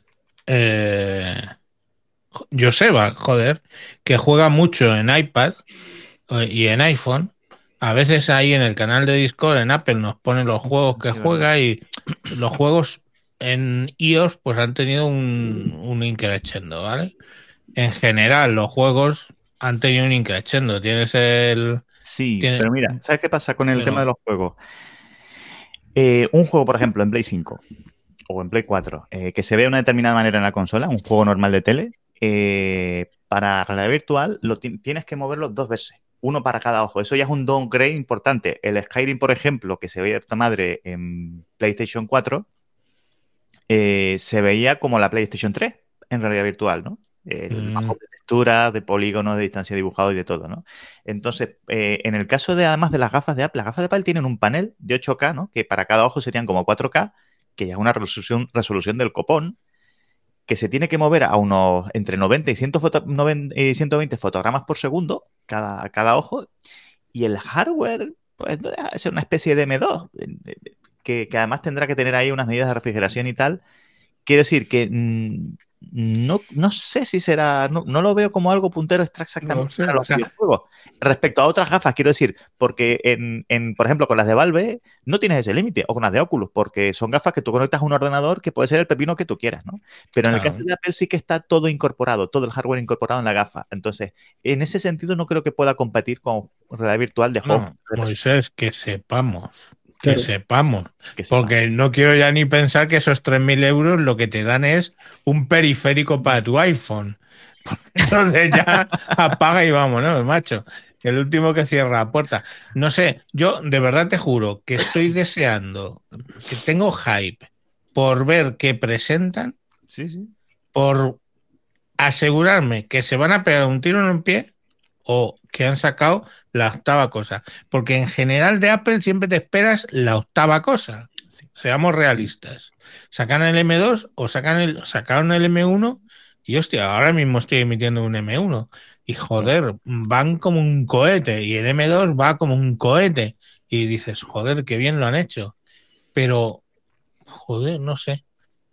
Eh, Joseba, joder, que juega mucho en iPad y en iPhone. A veces ahí en el canal de Discord en Apple nos ponen los juegos que juega y los juegos en iOS pues han tenido un, un increchendo, ¿vale? En general los juegos han tenido un increchendo. Tienes el... Sí, tiene, pero mira, ¿sabes qué pasa con el pero, tema de los juegos? Eh, un juego, por ejemplo, en Play cinco o en Play cuatro, eh, que se ve de una determinada manera en la consola, un juego normal de tele, eh, para realidad virtual lo tienes que moverlo dos veces, uno para cada ojo. Eso ya es un downgrade importante. El Skyrim, por ejemplo, que se veía de esta madre en PlayStation cuatro, eh, se veía como la PlayStation tres en realidad virtual, ¿no? El mm. bajo de texturas, de polígonos, de distancia dibujado y de todo, ¿no? Entonces, eh, en el caso de, además de las gafas de Apple, las gafas de Apple tienen un panel de ocho K, ¿no? Que para cada ojo serían como cuatro K, que ya es una resolución, resolución del copón, que se tiene que mover a unos entre noventa y ciento veinte fotogramas por segundo cada, cada ojo, y el hardware, pues, es una especie de M dos, que, que además tendrá que tener ahí unas medidas de refrigeración y tal. Quiero decir que mmm, no, no sé si será, no, no lo veo como algo puntero exactamente no sé, para los o sea, videojuegos. Respecto a otras gafas, quiero decir, porque en, en, por ejemplo, con las de Valve no tienes ese límite, o con las de Oculus, porque son gafas que tú conectas a un ordenador que puede ser el pepino que tú quieras, ¿no? Pero en claro. el caso de Apple sí que está todo incorporado, todo el hardware incorporado en la gafa. Entonces, en ese sentido no creo que pueda competir con realidad virtual de juegos. No, Moisés, que sepamos. Que Claro. sepamos, Que sepamos, porque no quiero ya ni pensar que esos tres mil euros lo que te dan es un periférico para tu iPhone. Entonces ya apaga y vámonos, macho. El último que cierra la puerta. No sé, yo de verdad te juro que estoy deseando, que tengo hype por ver qué presentan, sí, sí. por asegurarme que se van a pegar un tiro en el pie o que han sacado la octava cosa. Porque en general de Apple siempre te esperas la octava cosa. Sí. Seamos realistas. Sacan el M dos o sacan el, sacaron el M uno y hostia, ahora mismo estoy emitiendo un M uno. Y joder, van como un cohete. Y el M dos va como un cohete. Y dices, joder, qué bien lo han hecho. Pero, joder, no sé.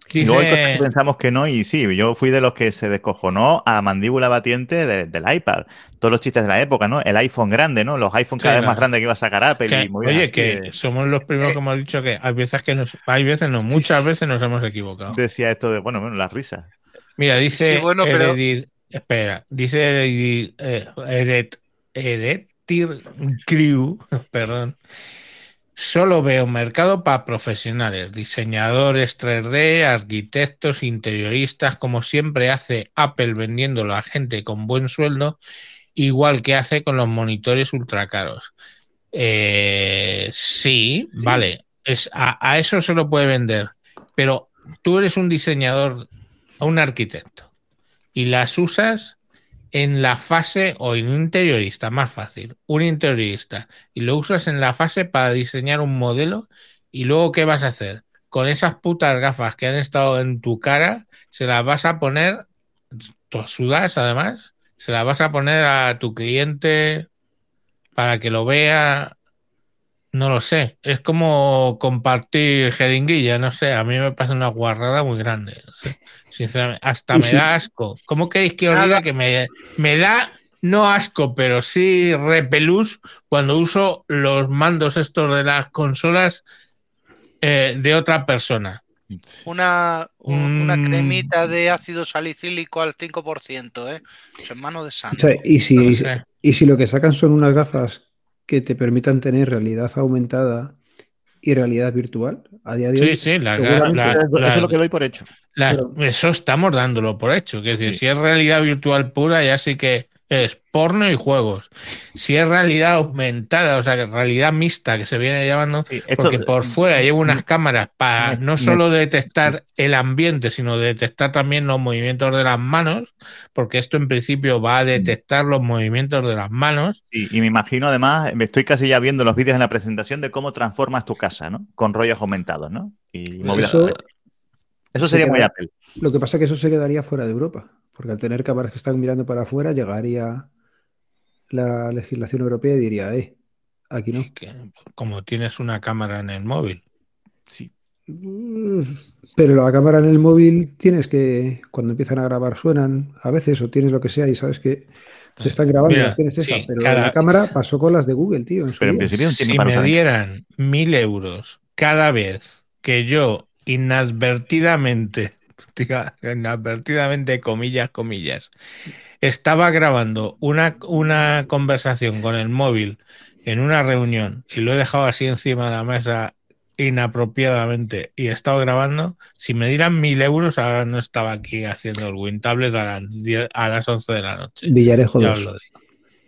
Y luego hay cosas que Dice, pensamos que no, y sí, yo fui de los que se descojonó a la mandíbula batiente de- del iPad. Todos los chistes de la época, ¿no? El iPhone grande, ¿no? Los iPhone cada sí, vez más la- grandes que iba a sacar Apple y que, movidas oye, así. que de- somos los primeros que hemos dicho que hay veces que nos, hay veces no, Sí, muchas sí. veces nos hemos equivocado. Decía esto de, bueno, bueno, las risas. Mira, Sí, dice bueno, pero Heredit, espera, dice Heredit, eh, Hered- Heretir Crew, perdón. Solo veo mercado para profesionales, diseñadores tres D, arquitectos, interioristas, como siempre hace Apple vendiéndolo a gente con buen sueldo, igual que hace con los monitores ultra caros. Eh, sí, Sí. vale, es, a, a eso se lo puede vender, pero tú eres un diseñador o un arquitecto y las usas en la fase, o en un interiorista, más fácil, un interiorista, y lo usas en la fase para diseñar un modelo, y luego ¿qué vas a hacer? Con esas putas gafas que han estado en tu cara, se las vas a poner, sudas además, se las vas a poner a tu cliente para que lo vea. No lo sé, es como compartir jeringuilla, no sé, a mí me parece una guarrada muy grande, no sé, sinceramente, hasta Y me sí, da asco. ¿Cómo queréis que os nada, diga que me, me da, no asco, pero sí repelús cuando uso los mandos estos de las consolas eh, de otra persona? Sí. una, un- una Mm, cremita de ácido salicílico al cinco por ciento, ¿eh? Eso es mano de o sea, santo. y no lo si, sé. y si lo que sacan son unas gafas que te permitan tener realidad aumentada y realidad virtual, a día de Sí, hoy, sí, la, Ah, seguramente, la, Eso es la, lo que doy por hecho. La- pero eso estamos dándolo por hecho. Que es decir, Sí. si es realidad virtual pura, ya sí que es porno y juegos. Si es realidad aumentada, o sea, que realidad mixta, que se viene llamando, Sí, esto porque por fuera llevo unas cámaras para me, no me- solo detectar el ambiente, sino detectar también los movimientos de las manos, porque esto en principio va a detectar los movimientos de las manos. sí, y me imagino además, me estoy casi ya viendo los vídeos en la presentación de cómo transformas tu casa, ¿no? Con rollos aumentados, ¿no? Y movidas. eso Eso se sería muy queda. Apple. Lo que pasa es que eso se quedaría fuera de Europa, porque al tener cámaras que están mirando para afuera, llegaría la legislación europea y diría, eh, aquí Y no. que, como tienes una cámara en el móvil. Sí. Mm, Pero la cámara en el móvil tienes que, cuando empiezan a grabar, suenan a veces o tienes lo que sea y sabes que te están grabando y las Mira, tienes esa. sí, Pero lo de la cada, cámara pasó con las de Google, tío, en su Pero en día. principio no tiene si para me usar en casa. dieran mil euros cada vez que yo inadvertidamente, diga, inadvertidamente, comillas, comillas, estaba grabando una, una conversación con el móvil en una reunión y lo he dejado así encima de la mesa inapropiadamente y he estado grabando, si me dieran mil euros, ahora no estaba aquí haciendo el WinTablet a las, diez a las once de la noche. Villarejo Ya os dos. lo digo.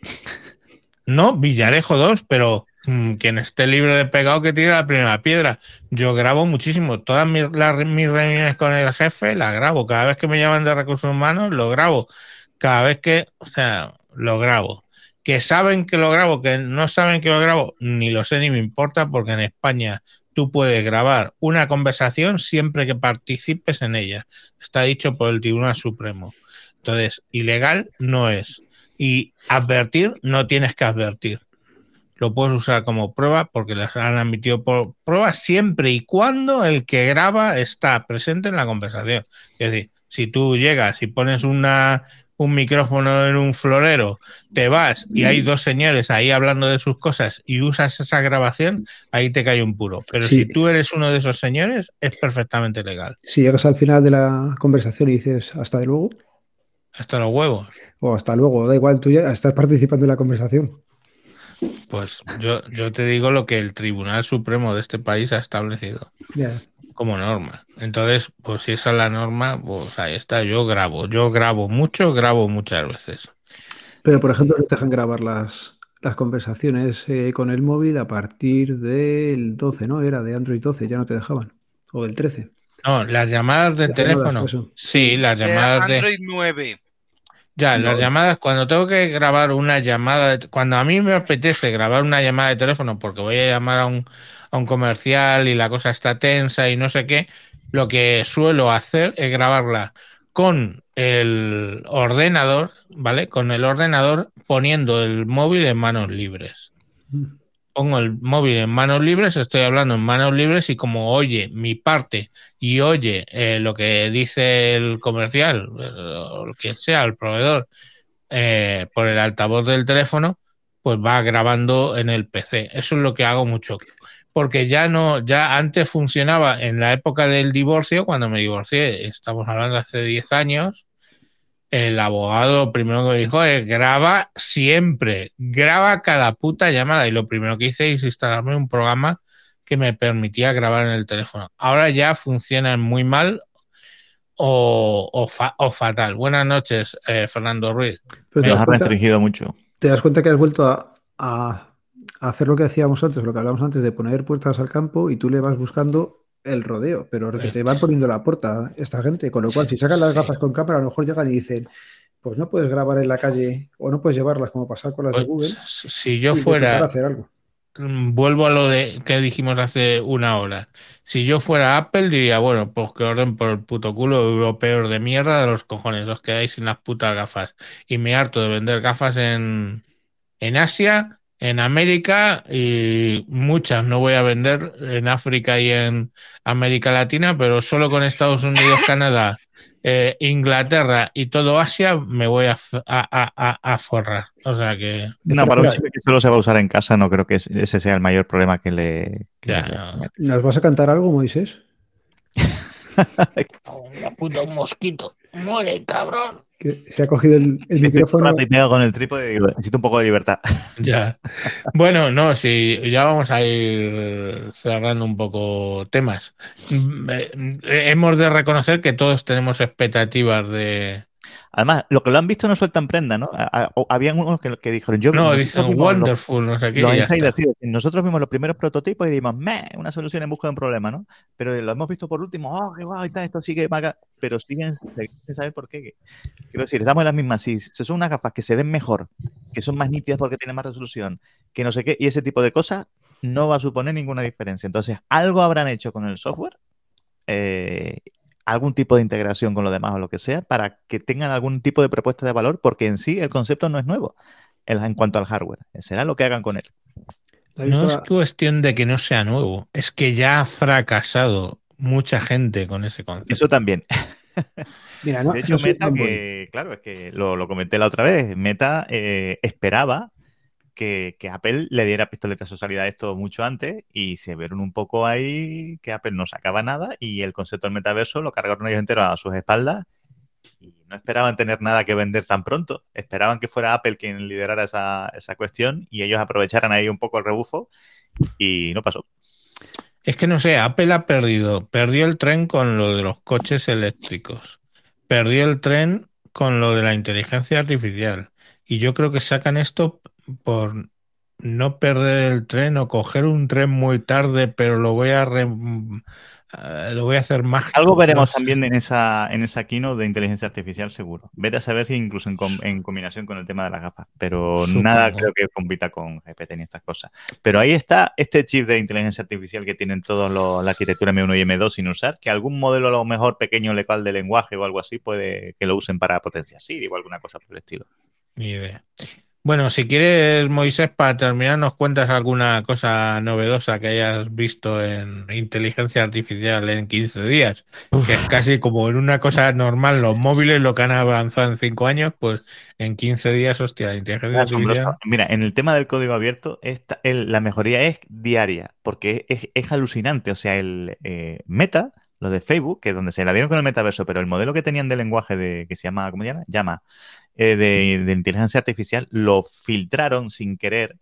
No, Villarejo dos, pero mmm, quien esté libre de pecado que tire la primera piedra. Yo grabo muchísimo. Todas mis, las, mis reuniones con el jefe las grabo. Cada vez que me llaman de recursos humanos, lo grabo. Cada vez que, o sea, lo grabo. Que saben que lo grabo, que no saben que lo grabo, ni lo sé ni me importa, porque en España tú puedes grabar una conversación siempre que participes en ella. Está dicho por el Tribunal Supremo. Entonces, ilegal no es. Y advertir, no tienes que advertir. Lo puedes usar como prueba porque las han admitido por prueba siempre y cuando el que graba está presente en la conversación. Es decir, si tú llegas y pones una, un micrófono en un florero, te vas y hay dos señores ahí hablando de sus cosas y usas esa grabación, ahí te cae un puro. Pero Sí, si tú eres uno de esos señores, es perfectamente legal. si llegas al final de la conversación y dices hasta luego, Hasta los huevos. o hasta luego, da igual, tú ya estás participando en la conversación. Pues yo, yo te digo lo que el Tribunal Supremo de este país ha establecido Ya. como norma. Entonces, pues si esa es la norma, pues ahí está. Yo grabo, yo grabo mucho, grabo muchas veces. Pero, por ejemplo, no te dejan grabar las, las conversaciones eh, con el móvil a partir del doce, ¿no? Era de Android doce, ya no te dejaban. O del trece. No, las llamadas de Las llamadas, teléfono, eso. sí, Sí. las Eh, llamadas de... Android nueve. Ya, No. las llamadas, cuando tengo que grabar una llamada, de- cuando a mí me apetece grabar una llamada de teléfono porque voy a llamar a un, a un comercial y la cosa está tensa y no sé qué, lo que suelo hacer es grabarla con el ordenador, ¿vale? Con el ordenador poniendo el móvil en manos libres. pongo el móvil en manos libres, estoy hablando en manos libres y como oye mi parte y oye eh, lo que dice el comercial, o lo que sea, el proveedor, eh, por el altavoz del teléfono, pues va grabando en el P C. Eso es lo que hago mucho. Porque ya no, ya antes funcionaba en la época del divorcio, cuando me divorcié, estamos hablando hace diez años, el abogado lo primero que me dijo es graba siempre, graba cada puta llamada. Y lo primero que hice es instalarme un programa que me permitía grabar en el teléfono. Ahora ya funcionan muy mal o, o, fa, o fatal. Buenas noches, eh, Fernando Ruiz. Pero te has restringido mucho. Te das cuenta que has vuelto a, a, a hacer lo que hacíamos antes, lo que hablábamos antes de poner puertas al campo y tú le vas buscando el rodeo, pero que te van poniendo la puerta esta gente, con lo cual si sacan las gafas con cámara a lo mejor llegan y dicen pues no puedes grabar en la calle o no puedes llevarlas como pasar con las pues, de Google. Si yo fuera hacer algo. Vuelvo a lo de que dijimos hace una hora. Si yo fuera Apple diría, bueno, pues que orden por el puto culo, europeos de mierda de los cojones, os quedáis sin las putas gafas. Y me harto de vender gafas en, en Asia, en América y muchas no voy a vender en África y en América Latina, pero solo con Estados Unidos, Canadá, eh, Inglaterra y todo Asia me voy a, a, a, a forrar. O sea que... No, para un chico que solo se va a usar en casa no creo que ese sea el mayor problema que le... Que ya, le no. ¿Nos vas a cantar algo, Moisés? La puta, un mosquito. Muere, cabrón. Que se ha cogido el, el micrófono. Estoy pegado con el trípode y digo, necesito un poco de libertad. Ya. Bueno, no, sí, ya vamos a ir cerrando un poco temas. Hemos de reconocer que todos tenemos expectativas de... Además, lo que lo han visto no sueltan prenda, ¿no? Habían unos que, que dijeron... Yo, no, dicen wonderful, los, no sé qué. Los insiders, sí, nosotros vimos los primeros prototipos y dijimos, meh, una solución en busca de un problema, ¿no? Pero lo hemos visto por último, oh, qué guay, está, esto sigue marca, pero siguen sin saber por qué. Quiero decir, estamos en las mismas. Si se son unas gafas que se ven mejor, que son más nítidas porque tienen más resolución, que no sé qué, y ese tipo de cosas, no va a suponer ninguna diferencia. Entonces, algo habrán hecho con el software, eh, algún tipo de integración con lo demás o lo que sea, para que tengan algún tipo de propuesta de valor, porque en sí el concepto no es nuevo en cuanto al hardware. Será lo que hagan con él. No es cuestión de que no sea nuevo, es que ya ha fracasado mucha gente con ese concepto. Eso también. Mira, no, de hecho, Meta, que claro, es que lo, lo comenté la otra vez, Meta eh, esperaba que, que Apple le diera pistoletazo de salida a esto mucho antes y se vieron un poco ahí que Apple no sacaba nada y el concepto del metaverso lo cargaron ellos entero a sus espaldas y no esperaban tener nada que vender tan pronto. Esperaban que fuera Apple quien liderara esa, esa cuestión y ellos aprovecharan ahí un poco el rebufo y no pasó. Es que no sé, Apple ha perdido, perdió el tren con lo de los coches eléctricos, perdió el tren con lo de la inteligencia artificial y yo creo que sacan esto por no perder el tren o coger un tren muy tarde, pero lo voy a re, uh, lo voy a hacer mágico. Algo veremos no sé. también en esa en esa keynote de inteligencia artificial seguro. Vete a saber si incluso en, com en combinación con el tema de las gafas, pero Supongo. nada creo que compita con G P T ni estas cosas. Pero ahí está este chip de inteligencia artificial que tienen todos los, la arquitectura M uno y M dos sin usar, que algún modelo a lo mejor pequeño local de lenguaje o algo así puede que lo usen para potenciar Siri o alguna cosa por el estilo. Ni idea. Bueno, si quieres, Moisés, para terminar, nos cuentas alguna cosa novedosa que hayas visto en inteligencia artificial en quince días, Uf. que es casi como en una cosa normal, los móviles, lo que han avanzado en cinco años, pues en quince días, hostia, la inteligencia artificial... Mira, en el tema del código abierto, esta, el, la mejoría es diaria, porque es, es alucinante, o sea, el eh, Meta, lo de Facebook, que es donde se la dieron con el metaverso, pero el modelo que tenían de lenguaje de que se llama, ¿cómo se llama? Llama. Eh, de, de inteligencia artificial, lo filtraron sin querer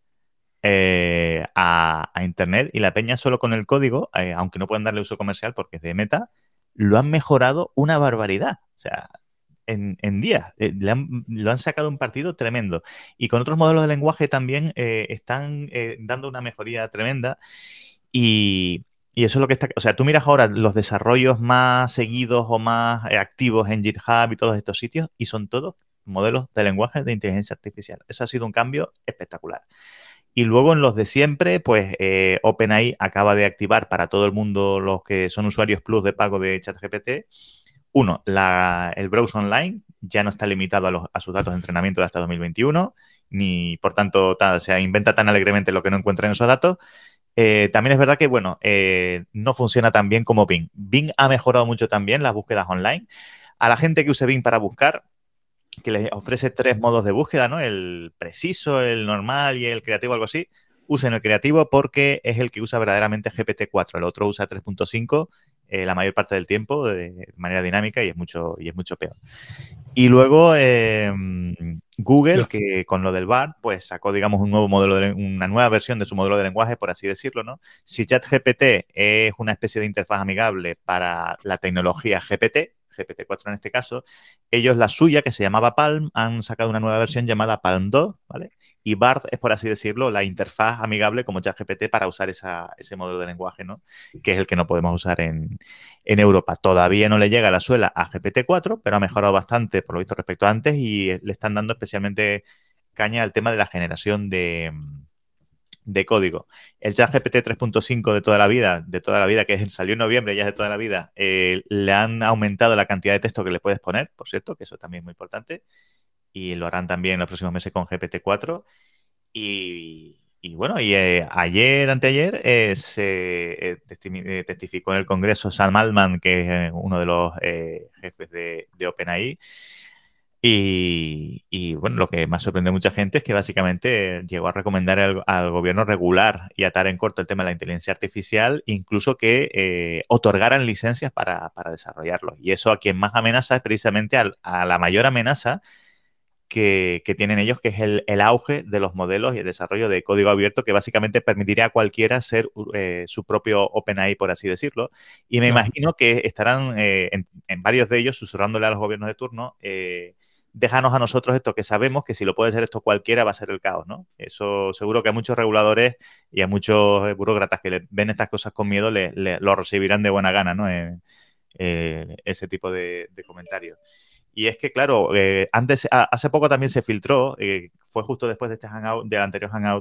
eh, a, a Internet y la peña solo con el código, eh, aunque no pueden darle uso comercial porque es de Meta, lo han mejorado una barbaridad. O sea, en, en días. Eh, le han, lo han sacado un partido tremendo. Y con otros modelos de lenguaje también eh, están eh, dando una mejoría tremenda y... Y eso es lo que está... O sea, tú miras ahora los desarrollos más seguidos o más activos en GitHub y todos estos sitios y son todos modelos de lenguaje de inteligencia artificial. Eso ha sido un cambio espectacular. Y luego en los de siempre, pues eh, OpenAI acaba de activar para todo el mundo los que son usuarios plus de pago de ChatGPT. Uno, la, el browser online ya no está limitado a, los, a sus datos de entrenamiento de hasta dos mil veintiuno. ni por tanto ta, se inventa tan alegremente lo que no encuentra en esos datos. Eh, también es verdad que, bueno, eh, no funciona tan bien como Bing. Bing ha mejorado mucho también las búsquedas online. A la gente que use Bing para buscar, que les ofrece tres modos de búsqueda, ¿no? El preciso, el normal y el creativo, algo así. Usen el creativo porque es el que usa verdaderamente G P T cuatro. El otro usa tres punto cinco eh, la mayor parte del tiempo de manera dinámica y es mucho, y es mucho peor. Y luego eh, Google, que con lo del B A R T, pues sacó, digamos, un nuevo modelo de, una nueva versión de su modelo de lenguaje, por así decirlo, ¿no? Si ChatGPT es una especie de interfaz amigable para la tecnología G P T, G P T cuatro en este caso, ellos la suya, que se llamaba Palm, han sacado una nueva versión llamada Palm dos, ¿vale? Y B A R T es, por así decirlo, la interfaz amigable como ChatGPT para usar esa, ese modelo de lenguaje, ¿no? Que es el que no podemos usar en, en Europa. Todavía no le llega la suela a G P T cuatro, pero ha mejorado bastante, por lo visto, respecto a antes y le están dando especialmente caña al tema de la generación de, de código. El ChatGPT tres punto cinco de toda la vida, de toda la vida, que salió en noviembre, ya es de toda la vida, eh, le han aumentado la cantidad de texto que le puedes poner, por cierto, que eso también es muy importante. Y lo harán también en los próximos meses con G P T cuatro. Y, y bueno, y eh, ayer, anteayer, eh, se eh, testi- testificó en el Congreso Sam Altman, que es uno de los eh, jefes de, de OpenAI. Y, y bueno, lo que más sorprende a mucha gente es que básicamente llegó a recomendar al, al gobierno regular y atar en corto el tema de la inteligencia artificial, incluso que eh, otorgaran licencias para, para desarrollarlo. Y eso a quien más amenaza es precisamente al, a la mayor amenaza Que, que tienen ellos, que es el, el auge de los modelos y el desarrollo de código abierto, que básicamente permitiría a cualquiera ser eh, su propio OpenAI, por así decirlo. Y me claro. imagino que estarán eh, en, en varios de ellos susurrándole a los gobiernos de turno, eh, déjanos a nosotros esto que sabemos, que si lo puede ser esto cualquiera va a ser el caos, ¿no? Eso seguro que a muchos reguladores y a muchos burócratas que le, ven estas cosas con miedo le, le, lo recibirán de buena gana, ¿no? Eh, eh, ese tipo de, de comentarios. Y es que, claro, eh, antes, a, hace poco también se filtró, eh, fue justo después de este Hangout, del anterior Hangout,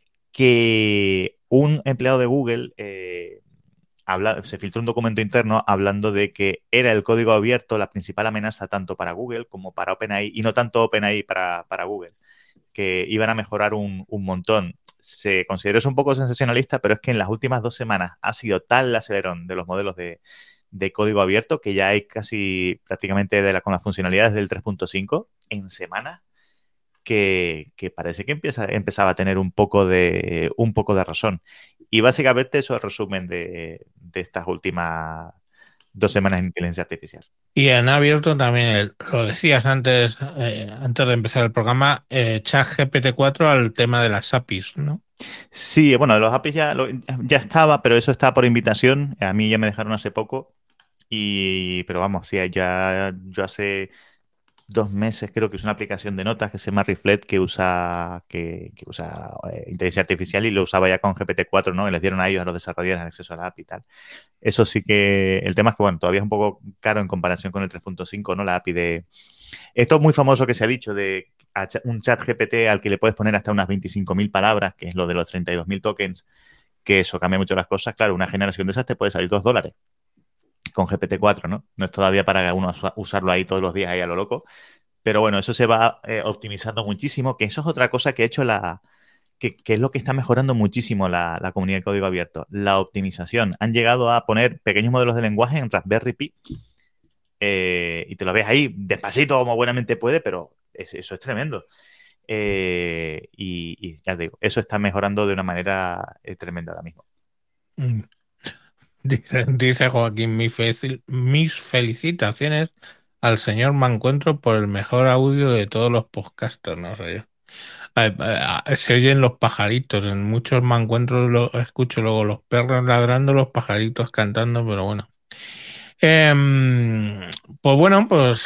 que un empleado de Google eh, habla, se filtró un documento interno hablando de que era el código abierto la principal amenaza tanto para Google como para OpenAI, y no tanto OpenAI para, para Google, que iban a mejorar un, un montón. Se consideró eso un poco sensacionalista, pero es que en las últimas dos semanas ha sido tal el acelerón de los modelos de de código abierto, que ya hay casi prácticamente de la, con las funcionalidades del tres punto cinco en semanas, que, que parece que empieza, empezaba a tener un poco de un poco de razón. Y básicamente eso es el resumen de, de estas últimas dos semanas en inteligencia artificial. Y en abierto también, el, lo decías antes, eh, antes de empezar el programa, eh, ChatGPT cuatro al tema de las A P Is, ¿no? Sí, bueno, de los A P Is ya, lo, ya estaba, pero eso está por invitación. A mí ya me dejaron hace poco. Y, pero vamos, sí, ya yo hace dos meses creo que es una aplicación de notas que se llama Reflect que usa, que, que usa eh, inteligencia artificial y lo usaba ya con G P T cuatro, ¿no? Y les dieron a ellos, a los desarrolladores, acceso a la A P I y tal. Eso sí que, el tema es que, bueno, todavía es un poco caro en comparación con el tres punto cinco, ¿no? La A P I de... Esto es muy famoso que se ha dicho de un chat G P T al que le puedes poner hasta unas veinticinco mil palabras, que es lo de los treinta y dos mil tokens, que eso cambia mucho las cosas. Claro, una generación de esas te puede salir dos dólares. Con G P T cuatro, ¿no? No es todavía para uno usarlo ahí todos los días ahí a lo loco. Pero bueno, eso se va eh, optimizando muchísimo, que eso es otra cosa que ha hecho la... Que, que es lo que está mejorando muchísimo la, la comunidad de código abierto. La optimización. Han llegado a poner pequeños modelos de lenguaje en Raspberry Pi eh, y te lo ves ahí despacito como buenamente puede, pero es, eso es tremendo. Eh, y, y ya te digo, eso está mejorando de una manera eh, tremenda ahora mismo. Mm. Dice, dice Joaquín, mis, fe- mis felicitaciones al señor Mancuentro por el mejor audio de todos los podcasters, no sé yo. Eh, eh, se oyen los pajaritos, en muchos Mancuentros lo escucho luego los perros ladrando, los pajaritos cantando, pero bueno. Eh, pues bueno, pues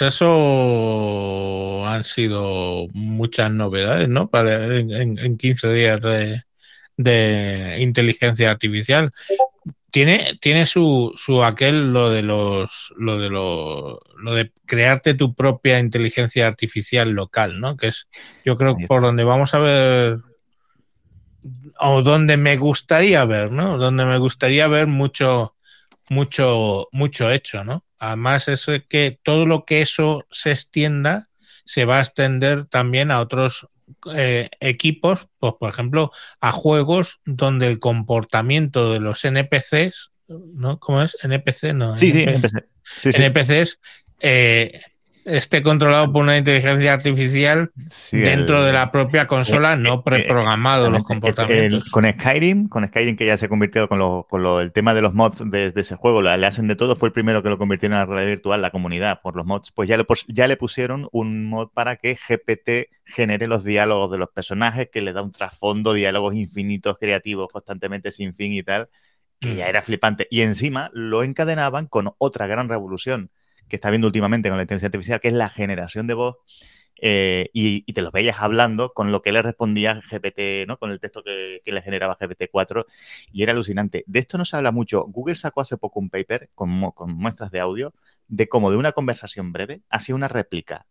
eso han sido muchas novedades, ¿no? Para, en, en quince días de, de inteligencia artificial. Tiene, tiene su, su aquel lo de los lo de lo, lo de crearte tu propia inteligencia artificial local, ¿no? Que es, yo creo, por donde vamos a ver, o donde me gustaría ver, ¿no? Donde me gustaría ver mucho, mucho, mucho hecho, ¿no? Además, es que todo lo que eso se extienda se va a extender también a otros eh, equipos, pues por ejemplo, a juegos donde el comportamiento de los N P Cs, ¿no? ¿Cómo es? N P C, no. Sí, N P C, sí, N P C. Sí, sí. N P Cs eh, esté controlado por una inteligencia artificial Sí, dentro el- de la propia consola, eh, no eh, preprogramado los exactamente. El- comportamientos. con Skyrim, con Skyrim que ya se convirtió con, lo, con lo, el tema de los mods de, de ese juego, le hacen de todo, fue el primero que lo convirtieron en la realidad virtual, la comunidad, por los mods. Pues ya le, ya le pusieron un mod para que G P T genere los diálogos de los personajes, que le da un trasfondo, diálogos infinitos, creativos, constantemente sin fin y tal, que ya era flipante. Y encima lo encadenaban con otra gran revolución que está viendo últimamente con la inteligencia artificial, que es la generación de voz, eh, y, y te los veías hablando con lo que le respondía G P T, ¿no? Con el texto que, que le generaba G P T cuatro, y era alucinante. De esto no se habla mucho. Google sacó hace poco un paper con, con muestras de audio de cómo de una conversación breve hacía una réplica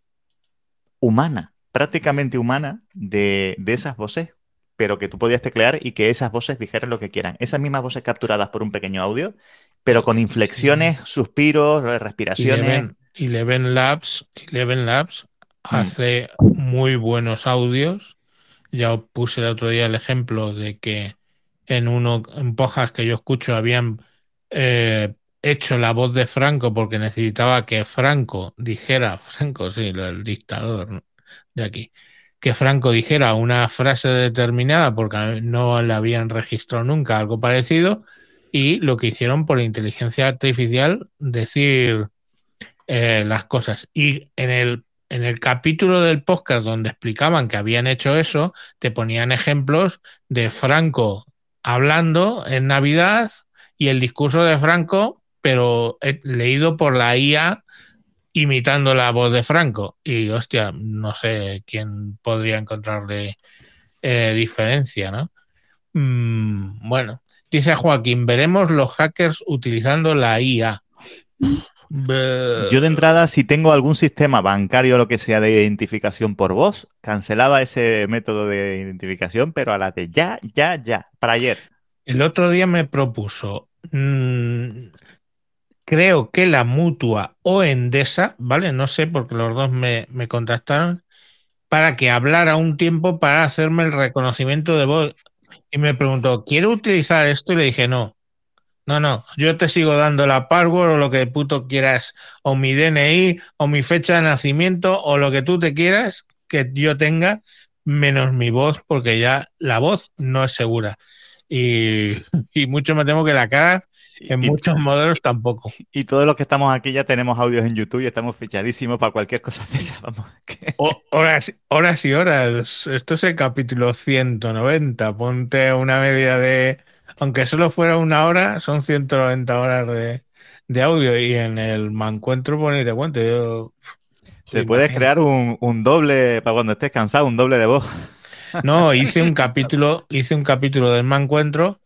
humana, prácticamente humana, de, de esas voces, pero que tú podías teclear y que esas voces dijeran lo que quieran. Esas mismas voces capturadas por un pequeño audio, pero con inflexiones, suspiros, respiraciones. Eleven, Eleven Labs, Eleven Labs mm. hace muy buenos audios. Ya os puse el otro día el ejemplo de que en uno en podcast que yo escucho habían eh, hecho la voz de Franco porque necesitaba que Franco dijera, Franco, sí, el dictador de aquí, que Franco dijera una frase determinada porque no la habían registrado nunca, algo parecido, y lo que hicieron por inteligencia artificial decir eh, las cosas. Y en el En el capítulo del podcast donde explicaban que habían hecho eso, te ponían ejemplos de Franco hablando en Navidad y el discurso de Franco, pero leído por la I A imitando la voz de Franco. Y, hostia, no sé quién podría encontrarle eh, diferencia, ¿no? Mm, bueno, dice Joaquín, veremos los hackers utilizando la I A. Yo de entrada, si tengo algún sistema bancario o lo que sea de identificación por voz, cancelaba ese método de identificación, pero a la de ya, ya, ya, para ayer. El otro día me propuso, mmm, creo que la Mutua o Endesa, ¿vale? No sé, porque los dos me, me contactaron, para que hablara un tiempo para hacerme el reconocimiento de voz. Y me preguntó, ¿quiero utilizar esto? Y le dije, no. No, no, yo te sigo dando la password o lo que puto quieras, o mi D N I, o mi fecha de nacimiento, o lo que tú te quieras que yo tenga, menos mi voz, porque ya la voz no es segura. Y, y mucho me temo que la cara en y, muchos modelos tampoco. Y todos los que estamos aquí ya tenemos audios en YouTube y estamos fichadísimos para cualquier cosa de esa. Vamos. O, horas, horas y horas. Esto es el capítulo ciento noventa. Ponte una media de... Aunque solo fuera una hora, son ciento noventa horas de, de audio, y en el mancuentro, pues ni te cuento. Yo, te puedes imagino. crear un, un doble para cuando estés cansado, un doble de voz. No, hice un capítulo, hice un capítulo del mancuentro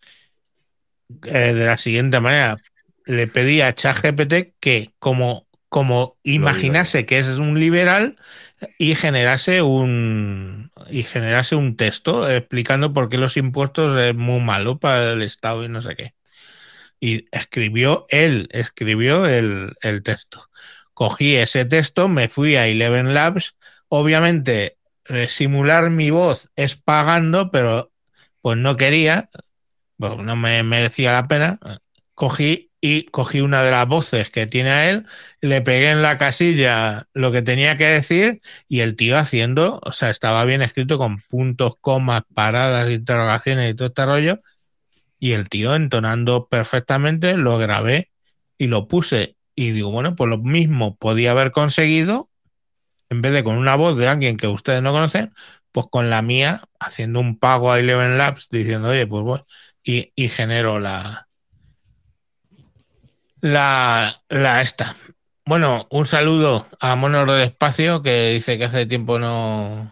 eh, de la siguiente manera. Le pedí a ChatGPT que como, como imaginase que es un liberal y generase un y generase un texto explicando por qué los impuestos es muy malo para el Estado y no sé qué. Y escribió él, escribió el, el texto. Cogí ese texto, me fui a Eleven Labs. Obviamente, eh, simular mi voz es pagando, pero pues no quería, pues no me merecía la pena. Cogí y cogí una de las voces que tiene a él, le pegué en la casilla lo que tenía que decir, y el tío haciendo, o sea, estaba bien escrito con puntos, comas, paradas, interrogaciones y todo este rollo, y el tío entonando perfectamente, lo grabé y lo puse, y digo, bueno, pues lo mismo podía haber conseguido, en vez de con una voz de alguien que ustedes no conocen, pues con la mía, haciendo un pago a Eleven Labs, diciendo, oye, pues bueno, y, y genero la La, la esta. Bueno, un saludo a Monos del Espacio, que dice que hace tiempo no...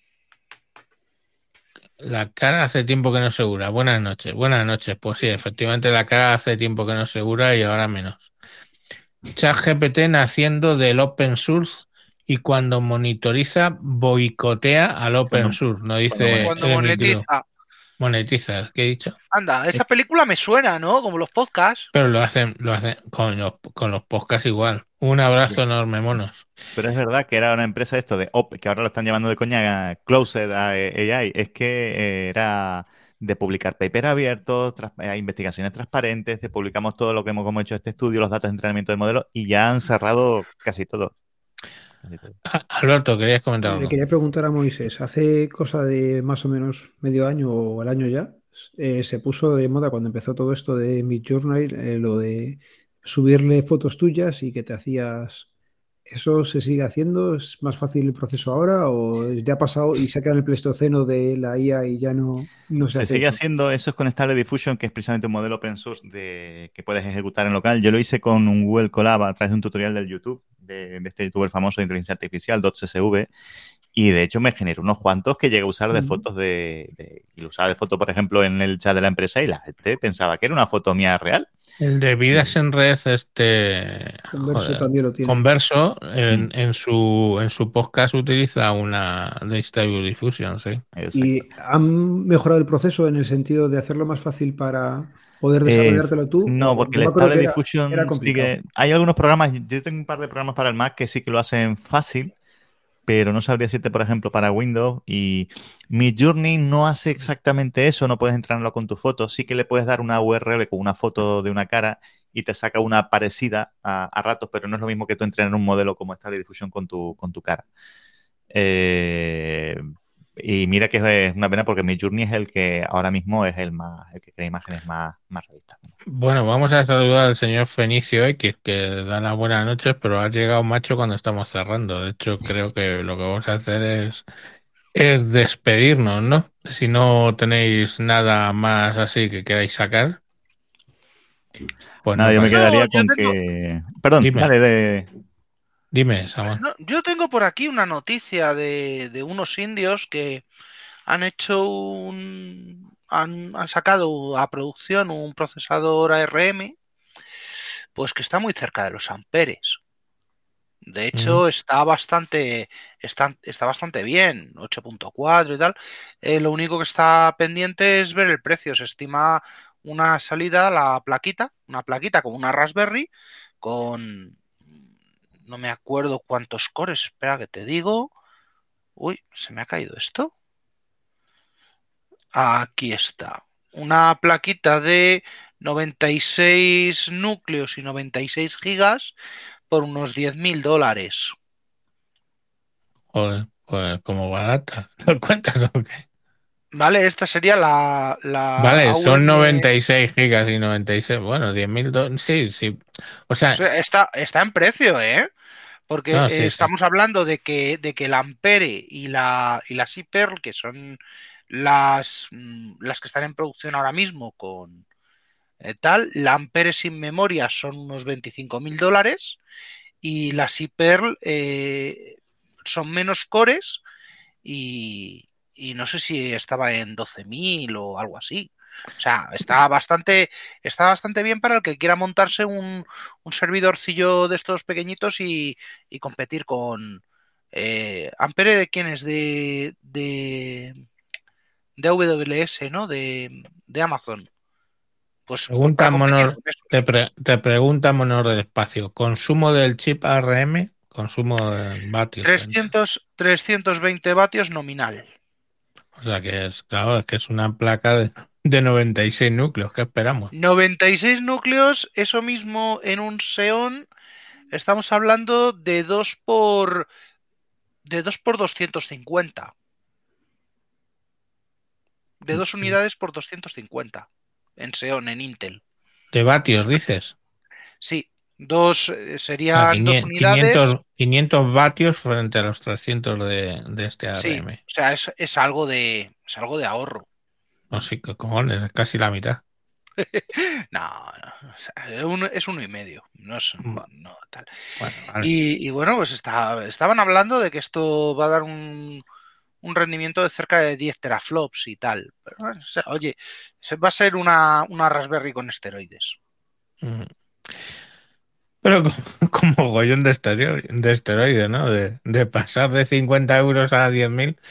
La cara hace tiempo que no segura. Buenas noches, buenas noches. Pues sí, efectivamente la cara hace tiempo que no segura y ahora menos. ChatGPT naciendo del open source y cuando monitoriza boicotea al open cuando, source. No dice cuando monetiza. Monetizas, ¿qué he dicho? Anda, esa película me suena, ¿no? Como los podcasts. Pero lo hacen, lo hacen con los, con los podcasts igual. Un abrazo enorme, monos. Pero es verdad que era una empresa esto de Op, que ahora lo están llamando de coña Closed A I. Es que eh, era de publicar paper abiertos, tras- eh, investigaciones transparentes, de publicamos todo lo que hemos, como hecho este estudio, los datos de entrenamiento del modelo, y ya han cerrado casi todo. Casi todo. Ah, Alberto, querías comentar Le algo. quería preguntar a Moisés, hace cosa de más o menos medio año o el año ya, eh, se puso de moda cuando empezó todo esto de Midjourney, eh, lo de subirle fotos tuyas y que te hacías... ¿Eso se sigue haciendo? ¿Es más fácil el proceso ahora o ya ha pasado y se ha quedado en el pleistoceno de la I A y ya no, no se Se hace sigue eso? haciendo, eso es con Stable Diffusion, que es precisamente un modelo open source de, que puedes ejecutar en local. Yo lo hice con un Google Colab a través de un tutorial del YouTube, de, de este youtuber famoso de inteligencia artificial, .csv, y de hecho me generó unos cuantos que llegué a usar de Ujú. fotos de, de- y lo usaba de foto, por ejemplo, en el chat de la empresa y la gente pensaba que era una foto mía real. El de Vidas en Red, este, Converso joder, también lo tiene. Converso, en, Mm. en su, en su podcast utiliza una de Stable Diffusion, sí. Exacto. ¿Y han mejorado el proceso en el sentido de hacerlo más fácil para poder Eh, desarrollártelo tú? no, O, porque yo el me acuerdo Stable que era, era Diffusion complicado. sigue. Hay algunos programas, yo tengo un par de programas para el Mac que sí que lo hacen fácil, pero no sabría decirte, por ejemplo, para Windows. Y Midjourney no hace exactamente eso, no puedes entrenarlo con tu foto. Sí que le puedes dar una U R L con una foto de una cara y te saca una parecida a, a ratos, pero no es lo mismo que tú entrenar un modelo como Stable Diffusion con tu, con tu cara. Eh, y mira que es una pena porque Midjourney es el que ahora mismo es el más, el que crea imágenes más, más realistas. Bueno, vamos a saludar al señor Fenicio X, que da las buenas noches, pero ha llegado macho cuando estamos cerrando. De hecho, creo que lo que vamos a hacer es, es despedirnos, ¿no? Si no tenéis nada más así que queráis sacar, pues Nada, nos yo me vayamos. No, quedaría yo con tengo, que. Perdón, Dime, dale, de. dime, Samuel. no, yo tengo por aquí una noticia de, de unos indios que han hecho un, han, han sacado a producción un procesador A R M, pues que está muy cerca de los amperes. De Mm. hecho, está bastante, está, está bastante bien, ocho punto cuatro y tal. Eh, lo único que está pendiente es ver el precio. Se estima una salida, la plaquita, una plaquita con una Raspberry, con, no me acuerdo cuántos cores, espera que te digo. Uy, ¿se me ha caído esto? Aquí está. Una plaquita de noventa y seis núcleos y noventa y seis gigas por unos diez mil dólares. Joder, pues como barata. ¿Lo cuentas o qué? Vale, esta sería la, la Vale, son A U M. noventa y seis gigas y noventa y seis, bueno, diez mil dólares, sí, sí. O sea, Está, está en precio, ¿eh? Porque no, eh, sí, sí. estamos hablando de que, de que el Ampere y la, y la Ciperl, que son las, mm, las que están en producción ahora mismo con eh, tal, la Ampere sin memoria son unos veinticinco mil dólares y la Ciperl eh, son menos cores y, y no sé si estaba en doce mil o algo así. O sea, está bastante, está bastante bien para el que quiera montarse un, un servidorcillo de estos pequeñitos y, y competir con eh, Ampere. ¿De quién es? De, de, de A W S, ¿no? De, de Amazon. Pues, pues para Pregunta competir Monor, con eso. te, pre- te pregunta Monor del espacio. ¿Consumo del chip A R M? Consumo de vatios. trescientos, trescientos veinte vatios nominal. O sea que es, claro, es que es una placa de, de noventa y seis núcleos. ¿Qué esperamos? noventa y seis núcleos, eso mismo en un Xeon. Estamos hablando de dos por de dos por doscientos cincuenta. De dos unidades por doscientos cincuenta. En Xeon, en Intel. ¿De vatios dices? Sí, dos eh, O sea, serían dos unidades. quinientos, quinientos vatios frente a los trescientos de, de este Sí, A R M. o sea, es, es algo de. Es algo de ahorro. No sé qué cojones, es casi la mitad. No, no, o sea, un- es uno y medio. No es Va- no, tal. Bueno, vale. Y, y bueno, pues está, estaban hablando de que esto va a dar un, un rendimiento de cerca de diez teraflops y tal. Pero bueno, o sea, oye, se- va a ser una, una Raspberry con esteroides. Mm. Pero como, como gollón de esteroide, de esteroide, ¿no? De, de pasar de cincuenta euros a diez mil.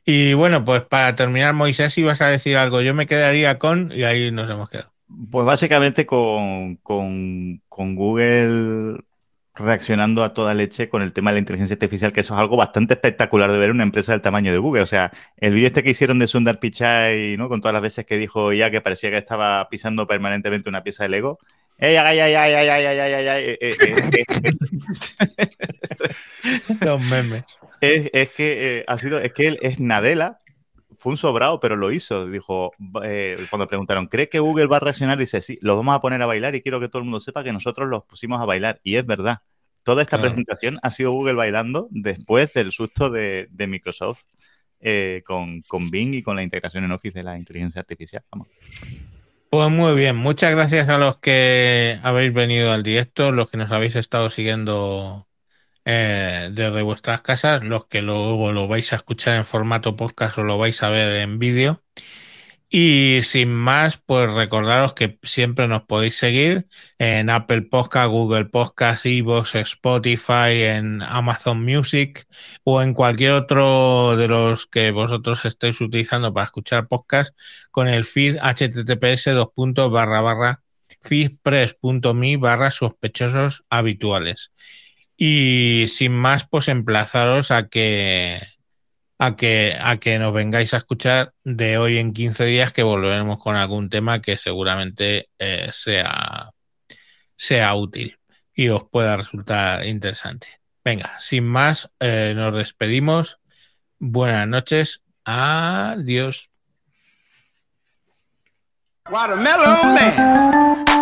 Y bueno, pues para terminar, Moisés, ibas a decir algo. Yo me quedaría con... Y ahí nos hemos quedado. Pues básicamente con, con, con Google reaccionando a toda leche con el tema de la inteligencia artificial, que eso es algo bastante espectacular de ver en una empresa del tamaño de Google. O sea, el vídeo este que hicieron de Sundar Pichai, ¿no? Con todas las veces que dijo ya que parecía que estaba pisando permanentemente una pieza de Lego. ¡Ey, ay, ay, ay, ay, ay, ay, ay, ay, ay! Eh, eh, eh, eh. Los memes. Es, es que eh, ha sido, es que él es Nadella. Fue un sobrado, pero lo hizo. Dijo, eh, cuando preguntaron, ¿cree que Google va a reaccionar? Dice, sí, los vamos a poner a bailar y quiero que todo el mundo sepa que nosotros los pusimos a bailar. Y es verdad. Toda esta Claro. presentación ha sido Google bailando después del susto de, de Microsoft eh, con, con Bing y con la integración en Office de la inteligencia artificial. Vamos. Pues muy bien. Muchas gracias a los que habéis venido al directo, los que nos habéis estado siguiendo Eh, desde vuestras casas, los que luego lo vais a escuchar en formato podcast o lo vais a ver en vídeo. Y sin más, pues recordaros que siempre nos podéis seguir en Apple Podcast, Google Podcast, iVoox, Spotify, en Amazon Music o en cualquier otro de los que vosotros estéis utilizando para escuchar podcast con el feed https dos puntos barra barra feedpress.me barra sospechosos habituales. Y sin más, pues emplazaros a que, a que a que nos vengáis a escuchar de hoy en quince días, que volveremos con algún tema que seguramente eh, sea, sea útil y os pueda resultar interesante. Venga, sin más, eh, nos despedimos. Buenas noches. Adiós. Watermelon Man.